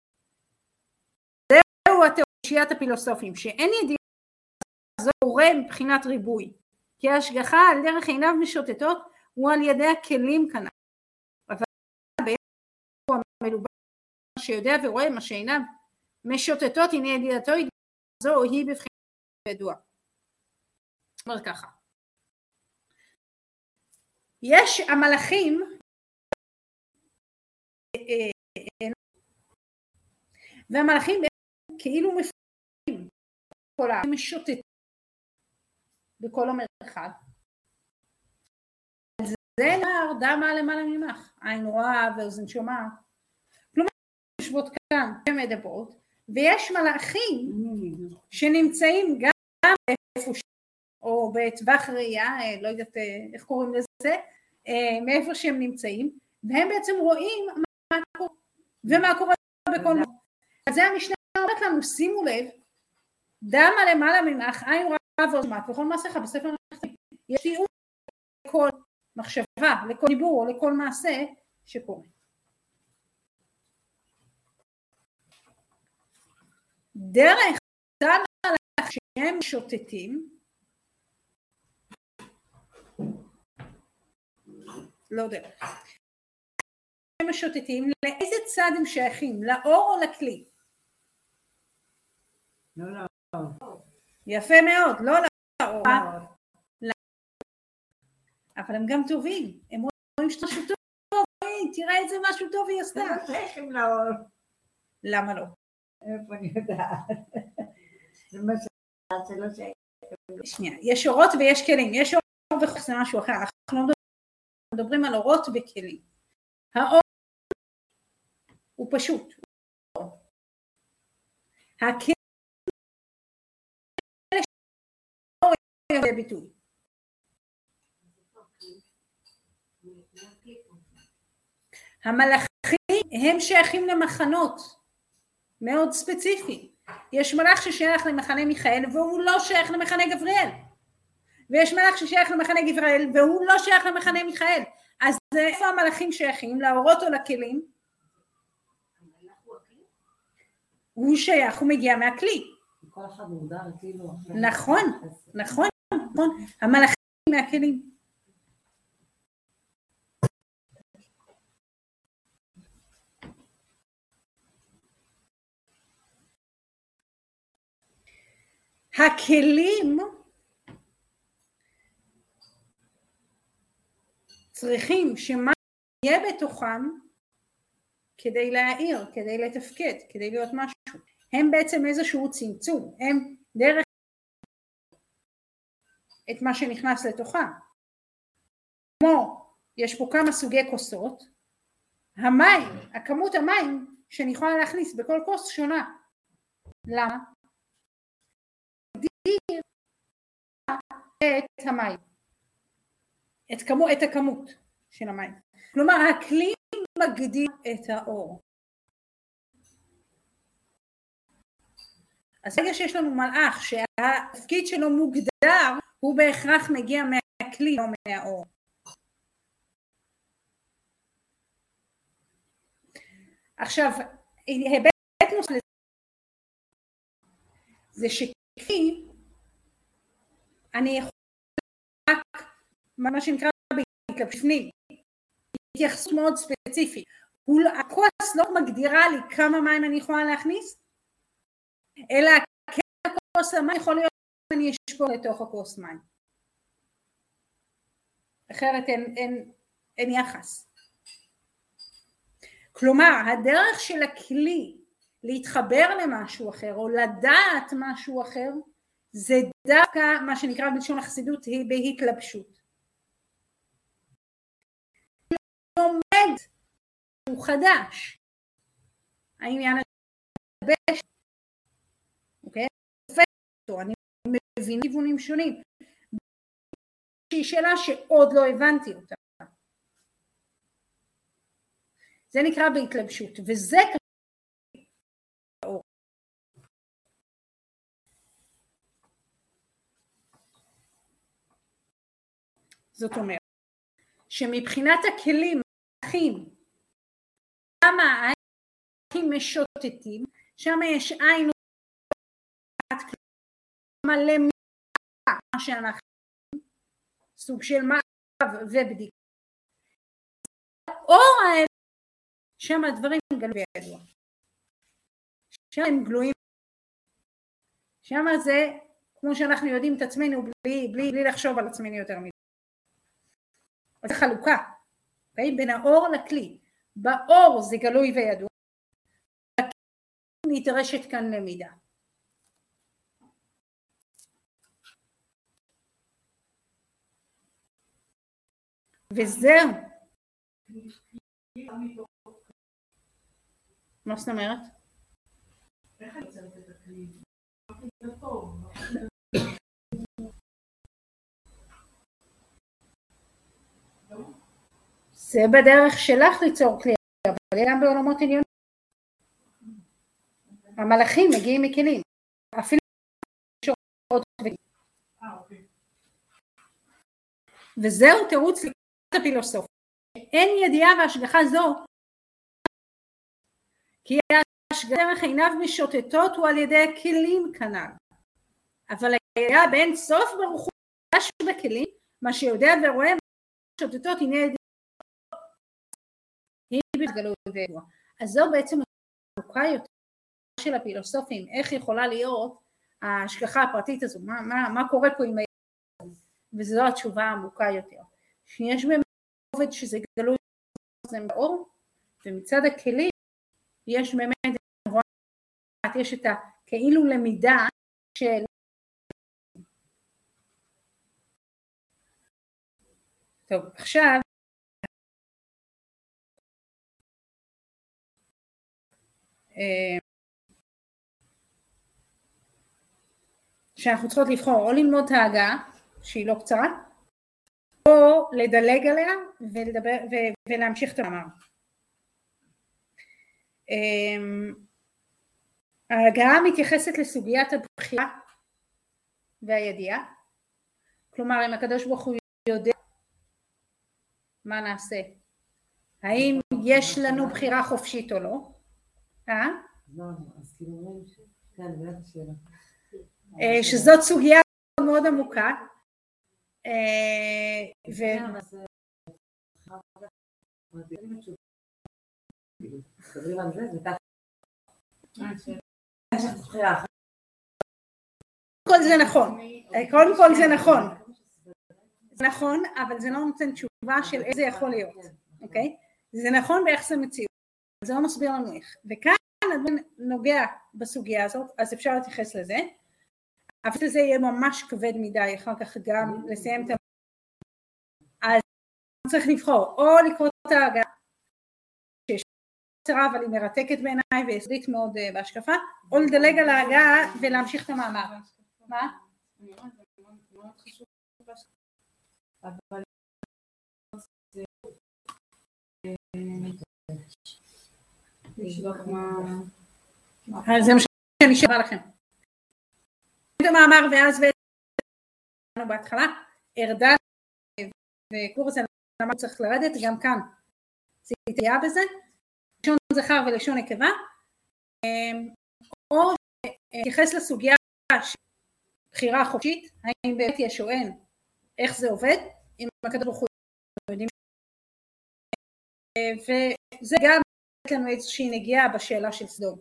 זהו התאושיית הפילוסופים, שאין ידיעה זו קורה מבחינת ריבוי, כי ההשגחה על דרך עיניו משוטטות הוא על ידי הכלים כנ"ל. אבל הוא המלובש שיודע ורואה מה שעיניו משוטטות, הנה ידיעתו זו היא בבחינת ידוע. אומר ככה, יש המלאכים והמלאכים כאילו מפורשים כל המשוטטים בכל המרחב. זה נער דמה למעלה ממך, עין רואה ואוזן שומעת. כלומר, יושבות כאן ומדברות, ויש מלאכים שנמצאים גם איפה או בטווח ראייה, לא יודעת איך קוראים לזה, מאיפה שהם נמצאים, והם בעצם רואים מה קורה, ומה קורה בכל מקום. אז זה המשנה אומרת לנו, שימו לב, דמה למעלה ממך, עין רואה ואוזן שומעת, וכל מעשיך בספר המלאכים, יש תיאור לכל מחשבה, לכל דיבור או לכל מעשה שקורה. דרך אותם מלאכים שהם שוטטים, לא דרך, הם משוטטים, לאיזה צד הם שייכים, לאור או לכלי? לא, לא. יפה מאוד, לא לאור, אבל הם גם טובים, הם רואים שאתה משהו טוב, תראה איזה משהו טוב היא עשתה. זה שייכים לאור. למה לא? איפה אני יודעת? זה מה שזה לא שייך. שנייה, יש אורות ויש כלים, יש אור וחוץ זה משהו אחר, אנחנו מדברים על אורות וכלים. האור הוא פשוט, הכלים זה ביטוי. המלאכים הם שייכים למחנות מאוד ספציפיים. יש מלאך ששייך למחנה מיכאל והוא לא שייך למחנה גבריאל, ויש מלאך ששייך למחנה גבריאל והוא לא שייך למחנה מיכאל. אז איפה המלאכים שייכים, לאורות או לכלים? הוא שייך, הוא מגיע מהכלי. כל אחד מודע כאילו. נכון, נכון, נכון, המלאכים מהכלים. הכלים צריכים שמה יהיה בתוכם כדי להעיר, כדי לתפקד, כדי להיות משהו. הם בעצם איזשהו צמצום, הם דרך את מה שנכנס לתוכם. כמו, יש פה כמה סוגי כוסות, המים, הכמות המים שאני יכולה להכניס בכל כוס שונה. למה? את המים, את הכמות של המים. כלומר, הכלי מגדיר את האור. אז רגע שיש לנו מלאך שהתפקיד שלו מוגדר, הוא בהכרח מגיע מהכלי, לא מהאור. עכשיו, היבט נוסף זה שכלי, אני יכולה רק מה שנקרא בפנים, התייחסות מאוד ספציפית. הכוס לא מגדירה לי כמה מים אני יכולה להכניס, אלא כמה כוס המים יכול להיות אני אשפוך לתוך הכוס מים. אחרת אין יחס. כלומר, הדרך של הכלי להתחבר למשהו אחר או לדעת משהו אחר, זה דווקא מה שנקרא בלשון החסידות היא בהתלבשות. שהוא חדש. האם יענה בש? אוקיי? אני מבין כיוונים שונים. שהיא שאלה שעוד לא הבנתי אותה. זה נקרא בהתלבשות, וזה זאת אומרת, שמבחינת הכלים, כמה העין משוטטים, שם יש עין מלא מה שאנחנו, סוג של מעקב ובדיקה. אור האלה, שם הדברים גלויים בידוע. שם הם גלויים. שם זה, כמו שאנחנו יודעים את עצמנו, בלי לחשוב על עצמנו יותר מדי. אז זה חלוקה, בין האור לכלי. באור זה גלוי וידוע, נדרשת כאן למידה. וזהו. מה זאת אומרת? איך אני יוצרת את הכלי? זה בדרך שלך ליצור כלי, אבל גם בעולמות עליונים. המלאכים מגיעים מכלים, אפילו שעות אוקיי. וזהו תירוץ לקראת הפילוסופיה. אין ידיעה והשגחה זו, כי דרך עיניו משוטטות הוא על ידי הכלים כנ"ל. אבל הידיעה באין סוף ברוך הוא יש בכלים, מה שיודע ורואה משוטטות הנה ידיעה. היא בגלות וידוע. אז זו בעצם החלוקה יותר של הפילוסופים, איך יכולה להיות ההשגחה הפרטית הזו, מה קורה פה עם הידיעה, וזו התשובה העמוקה יותר. שיש באמת עובד שזה גלוי זה באור, ומצד הכלים יש באמת, יש את הכאילו למידה של טוב, עכשיו שאנחנו צריכות לבחור או ללמוד את ההגעה שהיא לא קצרה או לדלג עליה ולהמשיך את המאמר. ההגעה מתייחסת לסוגיית הבחירה והידיעה, כלומר אם הקדוש ברוך הוא יודע מה נעשה, האם יש לנו בחירה חופשית או לא? אז כאילו אומרים שכאן בלת השאלה. שזאת סוגיה מאוד עמוקה. מדברים על זה, זה ככה. קודם כל זה נכון. זה נכון, אבל זה לא נותן תשובה של איזה יכול להיות. אוקיי? זה נכון באיך זה מציאות. זה לא מסביר לנו איך. וכאן נוגע בסוגיה הזאת, אז אפשר להתייחס לזה. אבל זה יהיה ממש כבד מדי, אחר כך גם לסיים את אז צריך לבחור, או לקרוא את ההגעה, שיש קצרה אבל היא מרתקת בעיניי ויסודית מאוד בהשקפה, או לדלג על ההגעה ולהמשיך את המאמר. מה? אני אומרת, זה מאוד חשוב בהשקפה. אבל זה לשלוח אז זה מה שאני שווה לכם. את המאמר ואז ואנו בהתחלה, ארדן וקורס למה צריך לרדת, גם כאן זה התהיה בזה, לשון זכר ולשון נקבה, או תתייחס לסוגיה של בחירה חופשית, האם באמת יש או אין, איך זה עובד, אם הקדוש ברוך הוא יודעים, וזה גם לתת לנו איזושהי נגיעה בשאלה של סדום.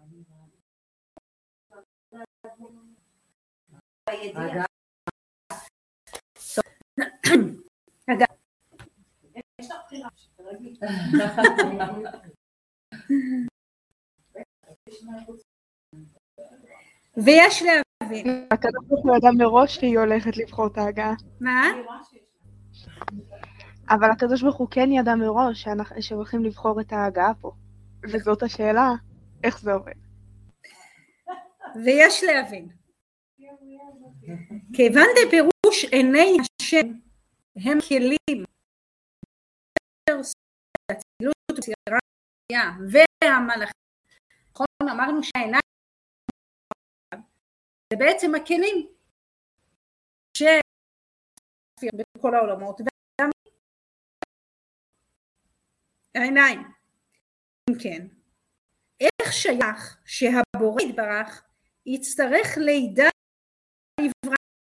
הגעה. ויש להבין. הקדוש ברוך הוא ידע מראש שהיא הולכת לבחור את ההגעה. מה? אבל הקדוש ברוך הוא כן ידע מראש שהולכים לבחור את ההגעה פה. וזאת השאלה, איך זה עובד. ויש להבין. כיוון דפירוש עיני השם הם כלים הצילות וסירה והמלאכים. נכון, אמרנו שהעיניים זה בעצם הכלים בכל העולמות, העיניים. אם כן, איך שייך שהבורא יתברך יצטרך לידע לברוא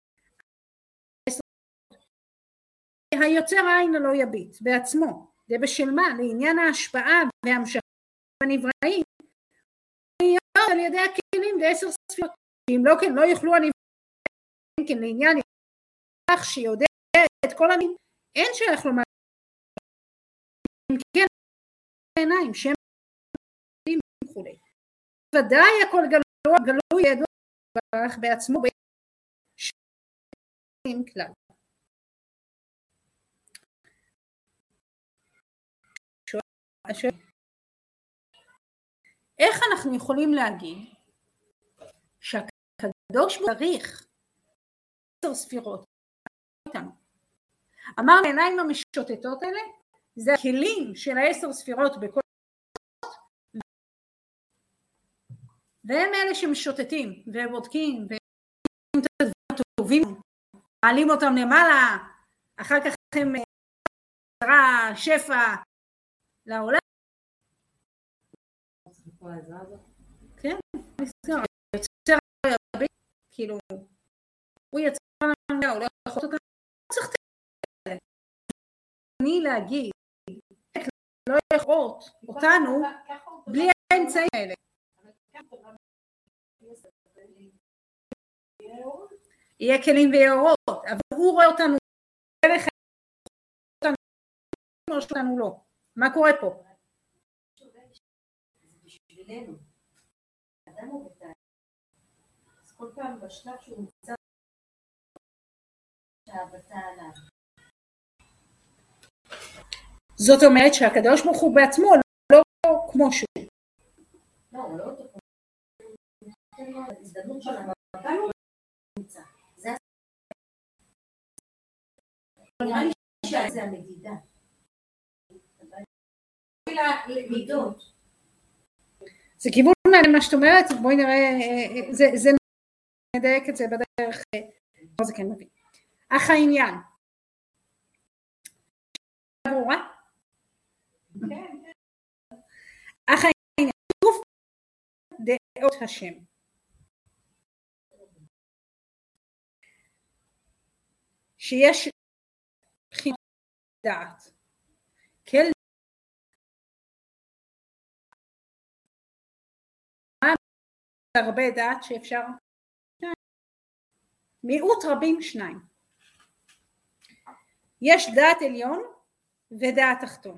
היוצר העין לא יביט בעצמו? זה בשל מה? לעניין ההשפעה והמשכה בנבראים להיות על ידי הכלים ו10 ספירות. אם לא כן לא יוכלו הנבראים, כן לעניין יחך שיודע את כל הנבראים, אין שייך לומר אם כן העיניים שהם וכו'. ודאי הכל גלוי ידוע ברך בעצמו בשם כלל. איך אנחנו יכולים להגיד שהקדוש צריך 10 ספירות אותנו? אמר העיניים המשוטטות האלה זה הכלים של 10 ספירות בכל והם אלה שמשוטטים ובודקים והם את הדברים הטובים, מעלים אותם למעלה, אחר כך הם חזרה שפע לעולם. כן, יוצר רבי, כאילו הוא יצר לנו, הוא לא יכול אותנו, צריך תאלה. אני להגיד, לא יכולות אותנו בלי האמצעים האלה. יהיה כלים ויאורות, אבל הוא רואה אותנו דרך אותנו לא. מה קורה פה? בשבילנו, אדם הוא בתאי, אז כל פעם בשלב שהוא נמצא שהבטא עליו. זאת אומרת שהקדוש ברוך הוא בעצמו לא כמו שהוא. לא, הוא לא אותו כמו שהוא. ההזדמנות של המבט הוא נמצא. זה נראה לי שזה המדידה. מידות. זה כיוון מעניין מה שאת אומרת, בואי נראה, זה נדייק את זה בדרך, זה כן מבין. אך העניין. ברורה? אך העניין, שוב דעות השם. שיש בחינת דעת. כל הרבה דעת שאפשר, מיעוט רבים 2. יש דעת עליון ודעת תחתון.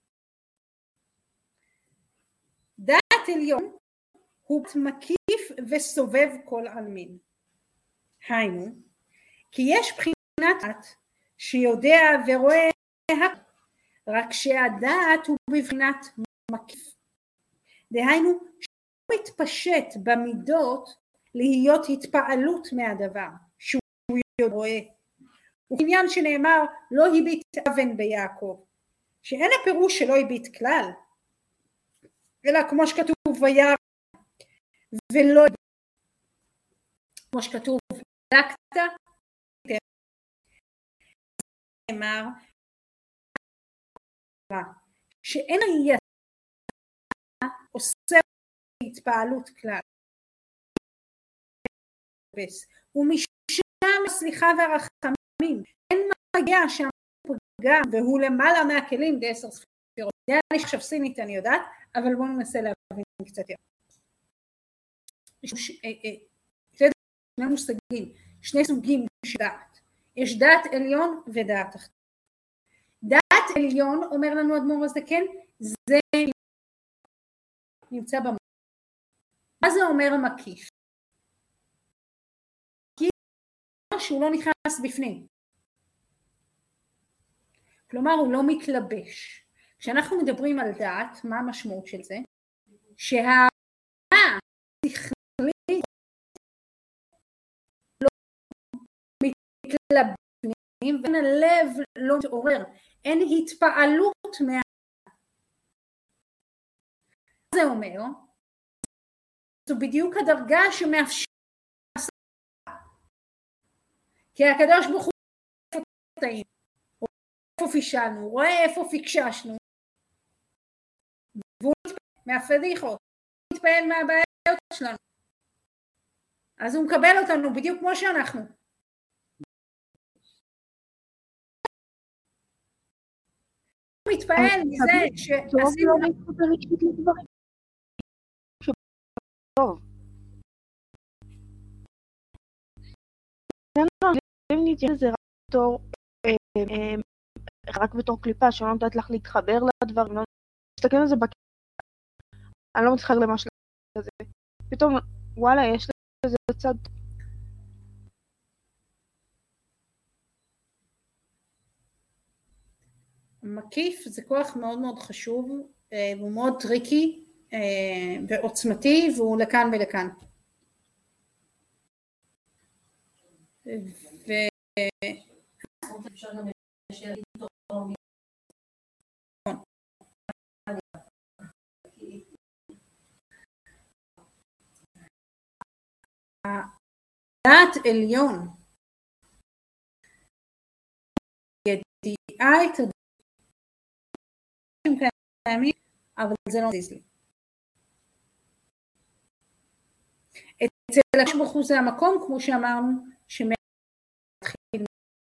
דעת עליון הוא מקיף וסובב כל עלמין. היינו, כי יש בחינת דעת שיודע ורואה רק שהדעת הוא בבחינת מקיף. דהיינו, מתפשט במידות להיות התפעלות מהדבר שהוא רואה. הוא עניין שנאמר לא הביט אבן ביעקב, שאין הפירוש שלא הביט כלל, אלא כמו שכתוב וירא ולא כמו שכתוב דקת, נאמר שאין הידיעה עושה התפעלות כלל. ומשם הסליחה והרחמים, אין מגיע שם פגם, והוא למעלה מהכלים ב10 ספירות. זה אני חושב סינית אני יודעת, אבל בואו ננסה להבין קצת יותר. שני מושגים, שני סוגים של דעת. יש דעת עליון ודעת תחתון. דעת עליון אומר לנו אדמו"ר הזקן, זה נמצא במקום. מה זה אומר המקיף? כי שהוא לא נכנס בפנים. כלומר הוא לא מתלבש. כשאנחנו מדברים על דעת, מה המשמעות של זה? שהשכלית לא מתלבנים ואין הלב לא מתעורר, אין התפעלות מה... זה אומר, זו בדיוק הדרגה שמאפשרת, כי הקדוש ברוך הוא רואה איפה טעים, הוא רואה איפה פישלנו, הוא רואה איפה פיקששנו, והוא מתפעל מהפדיחות, הוא מתפעל מהבעיות שלנו, אז הוא מקבל אותנו בדיוק כמו שאנחנו. הוא מתפעל מזה שעשינו... טוב. אם נתייחס לזה רק בתור קליפה שלא נותנת לך להתחבר לדברים, לא מסתכל על זה אני לא מצליחה למה שזה. פתאום וואלה יש לזה צד. מקיף זה כוח מאוד מאוד חשוב, והוא מאוד טריקי ועוצמתי, והוא לכאן ולכאן. דעת עליון ידיעה את הדעת קיימים, אבל זה לא מזיז לי. אצל הקדוש ברוך הוא זה המקום, כמו שאמרנו, שמתחיל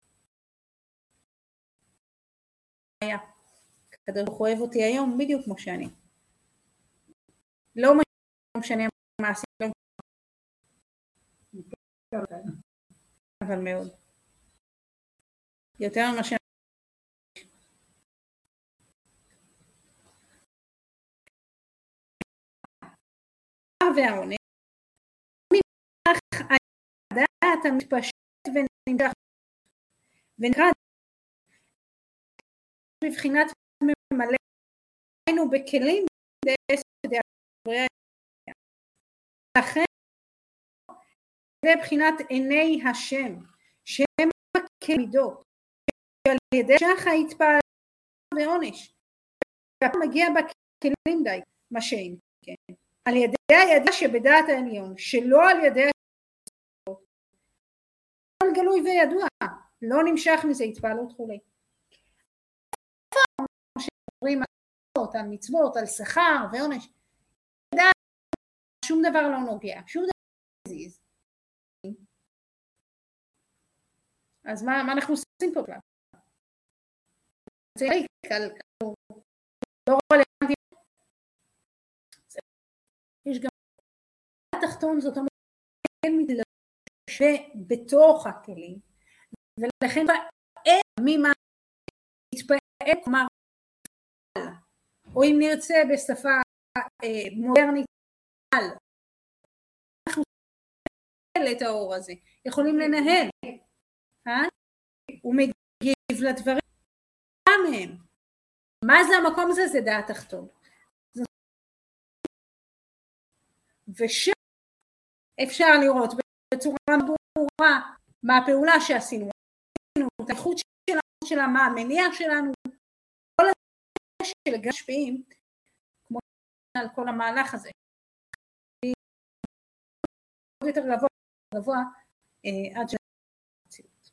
הקדוש ברוך הוא אוהב אותי היום בדיוק כמו שאני. לא משנה מה עשיתי, לא אבל מאוד. יותר ממה שאני והעונש, ממך הדעת המתפשט ונמתח ונקרא בבחינת ממלא היינו בכלים לכן זה בחינת עיני השם שהם כמידות שעל ידי שח ההתפעלות ועונש מגיע בכלים די מה שאין כן על ידי הידיעה שבדעת העליון, שלא על ידי השם, על גלוי וידוע, לא נמשך מזה התפעלות חולי. שמדברים על מצוות, על שכר ועונש, שום דבר לא נוגע, שום דבר לא מזיז. אז מה אנחנו עושים פה בכלל? זה לא רלוונטי. יש גם התחתון, זאת אומרת, כן מתלבש בתוך הכלים, ולכן אין ממה להתפעל, כלומר, או אם נרצה בשפה מודרנית, אנחנו ננהל את האור הזה, יכולים לנהל, הוא מגיב לדברים, מה מהם? מה זה המקום הזה? זה דעת תחתון. ושם אפשר לראות בצורה ברורה מה הפעולה שעשינו, את האיכות שלנו, מה המניע שלנו, כל הדברים של הגשפיים, כמו על כל המהלך הזה. עוד יותר גבוה עד שהמציאות.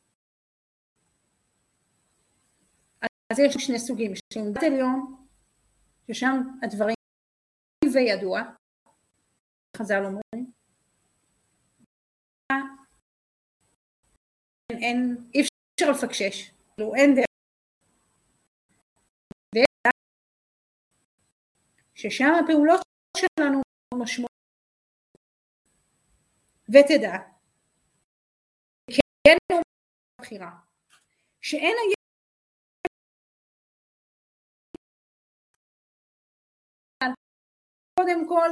אז יש שני סוגים, יש דעת עליון, ששם הדברים וידוע, חז"ל אומרים, אי אפשר לפקשש, אין דרך, ששם הפעולות שלנו משמעות, ותדע, כן לא בחירה, שאין קודם כל,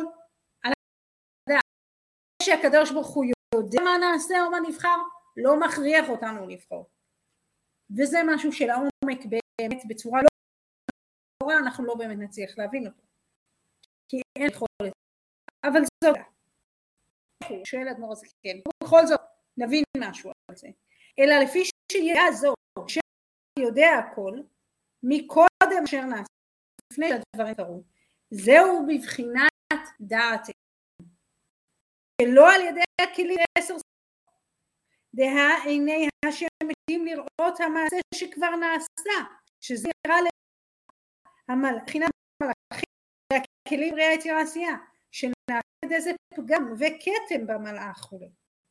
שהקדוש ברוך הוא יודע מה נעשה או מה נבחר, לא מכריח אותנו לבחור. וזה משהו של העומק באמת בצורה לא ברורה, אנחנו לא באמת נצליח להבין אותו. כי אין יכולת. אבל זאת, שואל אדמו"ר הזקן, בכל זאת נבין משהו על זה. אלא לפי שידיעה זו, שיודע הכל, מקודם אשר נעשה, לפני שהדברים קרו, זהו בבחינת דעת. שלא על ידי הכלים 10 דהה עיני השם מתים לראות המעשה שכבר נעשה, שזה נראה לבחינת מלאכים, והכלים ראה יצירה עשייה, שנעשה איזה פגם וכתם במלאך חולה.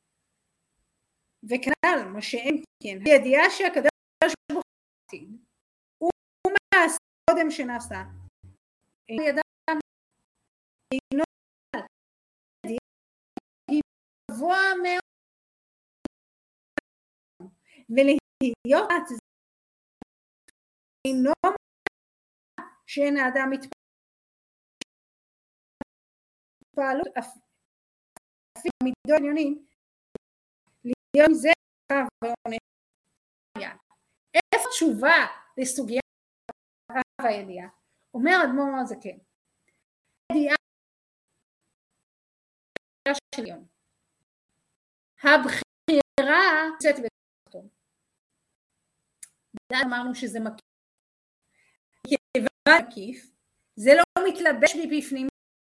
וכנ"ל, מה שאין כן, הידיעה שהקדוש ברוך הוא עתיד, הוא מעשה קודם שנעשה, אינו ידע, אינו היא גבוה מאוד, ולהיות אינו שאין האדם מתפעלות אפילו מידות עניונים להיות מזה ועונש. איפה תשובה לסוגיה והידיעה? אומר אדמו"ר הזקן, הידיעה של יום, הבחירה נמצאת בתחתון. אמרנו שזה מקיף, כיוון מקיף, זה לא מתלבש בפנים,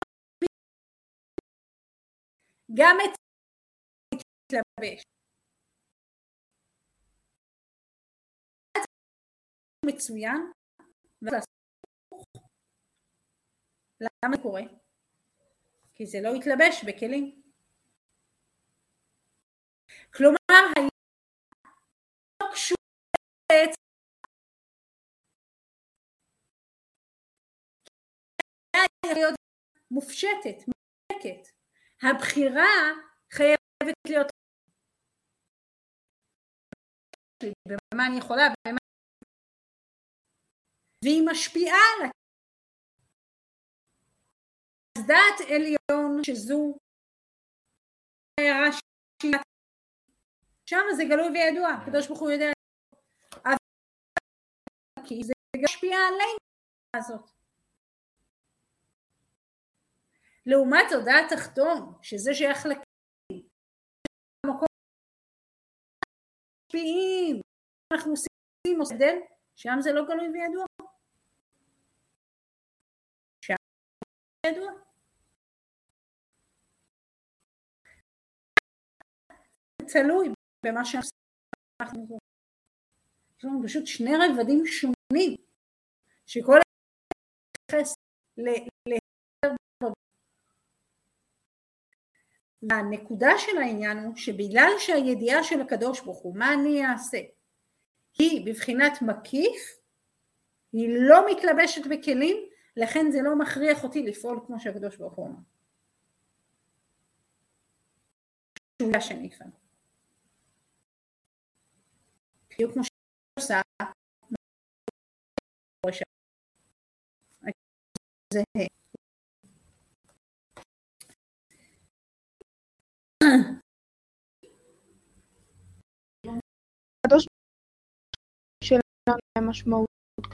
גם את מתלבש. מצוין, למה קורה? כי זה לא התלבש בכלים. כלומר, היה לא קשור בעצם, היה להיות מופשטת, מופשטת. הבחירה חייבת להיות במה אני יכולה, במה והיא משפיעה על אז דעת עליון שזו הערה שם זה גלוי וידוע, הקדוש ברוך הוא יודע כי זה משפיע עלינו הזאת. לעומת זאת דעת תחתון שזה שייך לכלים המקום משפיעים אנחנו עושים מוסדל שם זה לא גלוי וידוע שם ידוע תלוי במה שאנחנו יש לנו פשוט שני רבדים שונים שכל יחס והנקודה של העניין הוא שבגלל שהידיעה של הקדוש ברוך הוא מה אני אעשה היא בבחינת מקיף היא לא מתלבשת בכלים לכן זה לא מכריח אותי לפעול כמו שהקדוש ברוך הוא אומר שאולה שניפה בדיוק כמו שעושה זה הקדוש שלנו משמעות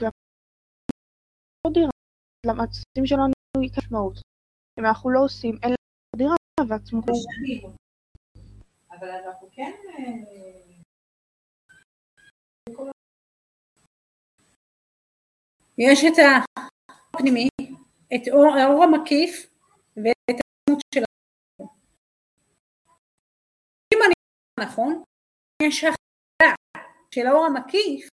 לא דירה למעשים שלנו היא משמעות אם אנחנו לא עושים אין לנו דירה ועצמו אבל אנחנו כן יש את הפנימי את האור המקיף ואת העצמות של אם אני נכון יש החלטה של האור המקיף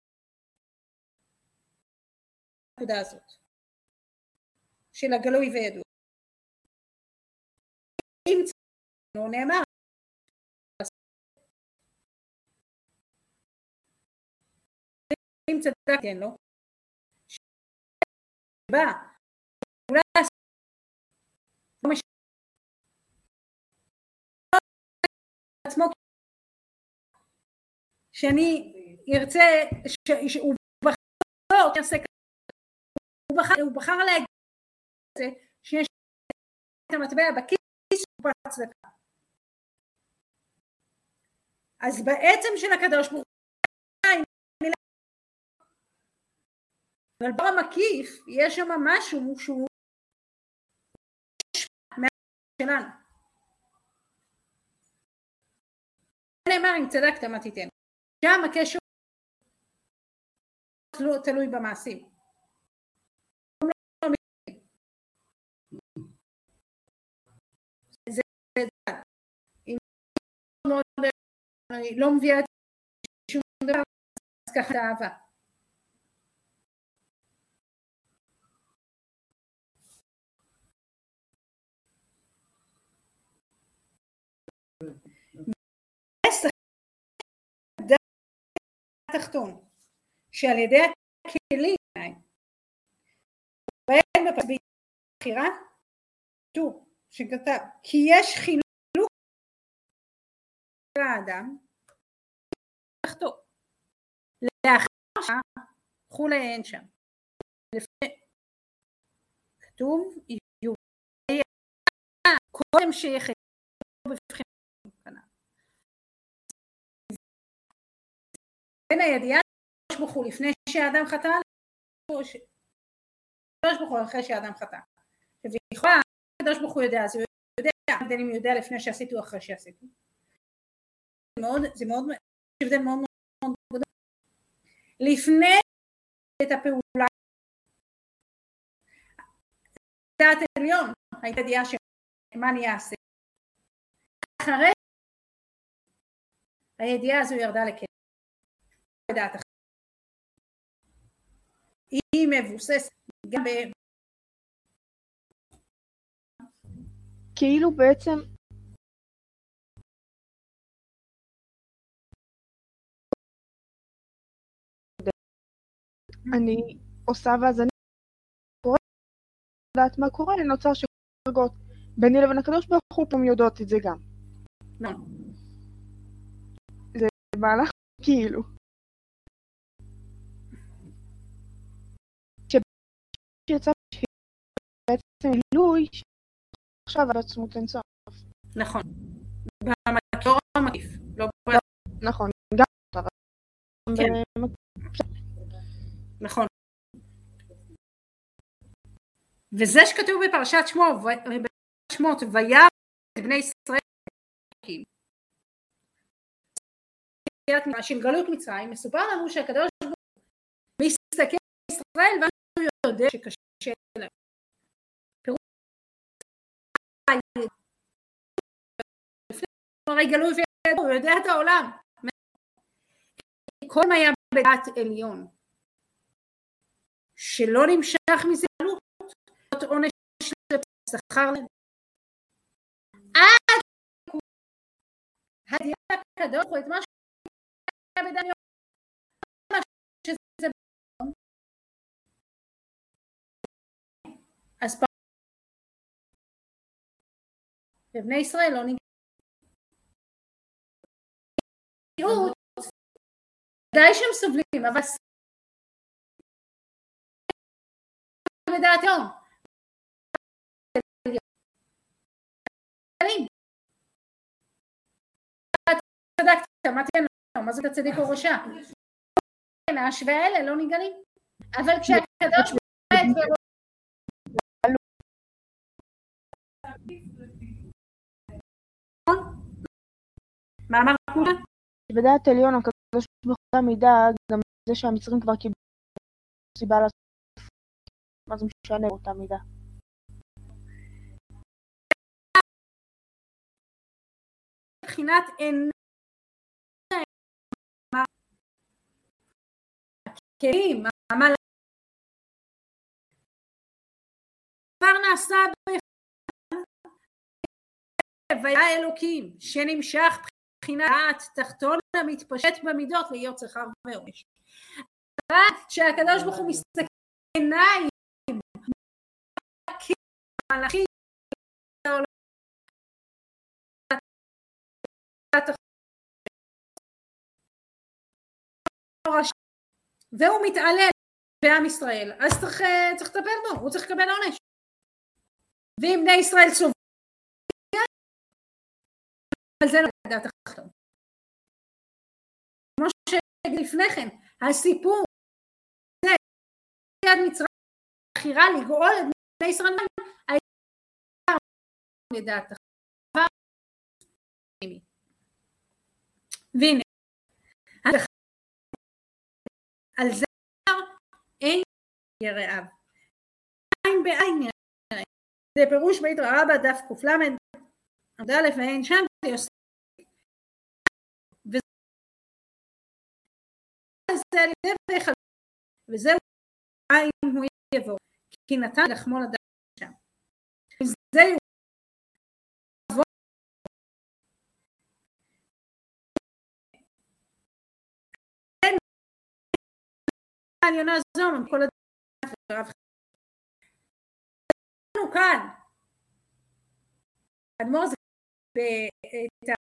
הנקודה הזאת של הגלוי וידוע אם לא נאמר אם צדק כן לא שבא אולי עצמו שאני ארצה שהוא בחר להגיד שיש את המטבע בכיס קופת צדקה אז בעצם של הקדוש ברוך הוא אבל בר המקיף יש שם משהו שהוא שלנו. נאמר אם צדקת מה תיתן. שם הקשר תלוי במעשים. זה אם לא מביאה את שום דבר, אז ככה אהבה. תחתון שעל ידי הכלים בבחירה שכתב כי יש חילוק האדם תחתו לאחר שהלכו לעין שם כתוב קודם שיחד בבחירה בין הידיעה הקדוש ברוך הוא לפני שהאדם חטא הקדוש ברוך הוא אחרי שהאדם חטא ויכולה הקדוש ברוך הוא יודע אז הוא יודע אם הוא יודע לפני שעשיתי או אחרי שעשיתי זה מאוד הבדל מאוד מאוד גדול לפני את הפעולה דעת עליון הייתה ידיעה שמה אני אעשה אחרי הידיעה הזו ירדה לכלא דעת אחת. היא מבוססת גם כאילו בעצם אני עושה ואז אני קוראת לדעת מה קורה נוצר שרגות ביני לבין הקדוש ברוך הוא פעם יודעות את זה גם. זה מהלך כאילו שיצא בעצם עילוי עכשיו על עצמות אינסוף. נכון. במקור המקיף. נכון. גם כן. נכון. וזה שכתוב בפרשת שמות וירא את בני ישראל של גלות מצרים מסופר לנו שהקדוש ברוך הוא מסתכל על ישראל והוא יודע שקשה להם. הרי גלוי וידעו, הוא יודע את העולם. כל מה היה בדעת עליון שלא נמשך מזה גלות, זאת עונש שכר להם. עד הדיעה הקדוש הוא את מה שהיה בדעת עליון. שזה אז בבני ישראל לא נגעו. די שהם סובלים, אבל בדעתו. צדקת, מה תהיה לנו? מה זה הצדיק או רשע? השווה האלה לא נגלים. אבל כשהקדוש מה אמר כולה? בדעת עליון הקדוש ברוך הוא מידע גם זה שהמצרים כבר קיבלו סיבה לעשות מה זה משנה אותה מידה. מבחינת אין הכלים, העמל כבר נעשה הוויה אלוקים שנמשך מבחינת תחתון המתפשט במידות להיות שכר ועונש. רק שהקדוש ברוך הוא מסתכל עיניים מלאכים והוא מתעלל בעם ישראל, אז צריך לטפל בו, הוא צריך לקבל עונש. ואם בני ישראל סובלים אבל זה לא דעת התחתון. כמו שלפני כן, הסיפור זה יציאת מצרים, הבחירה לגאול את בני ישראל, הייתה לדעת החבר. והנה, על זה אין ירעיו. עין בעין יראה. זה פירוש בית רבה דף קל"ד, עמוד א' ועין שם, זה יוסף. וזה על ידי וחלק, וזהו עין הוא יבוא, כי נתן לחמו לדעת שם. וזה יבוא. אין העליונה זו, מכל הדעת ורב כאן, אדמו"ר זה את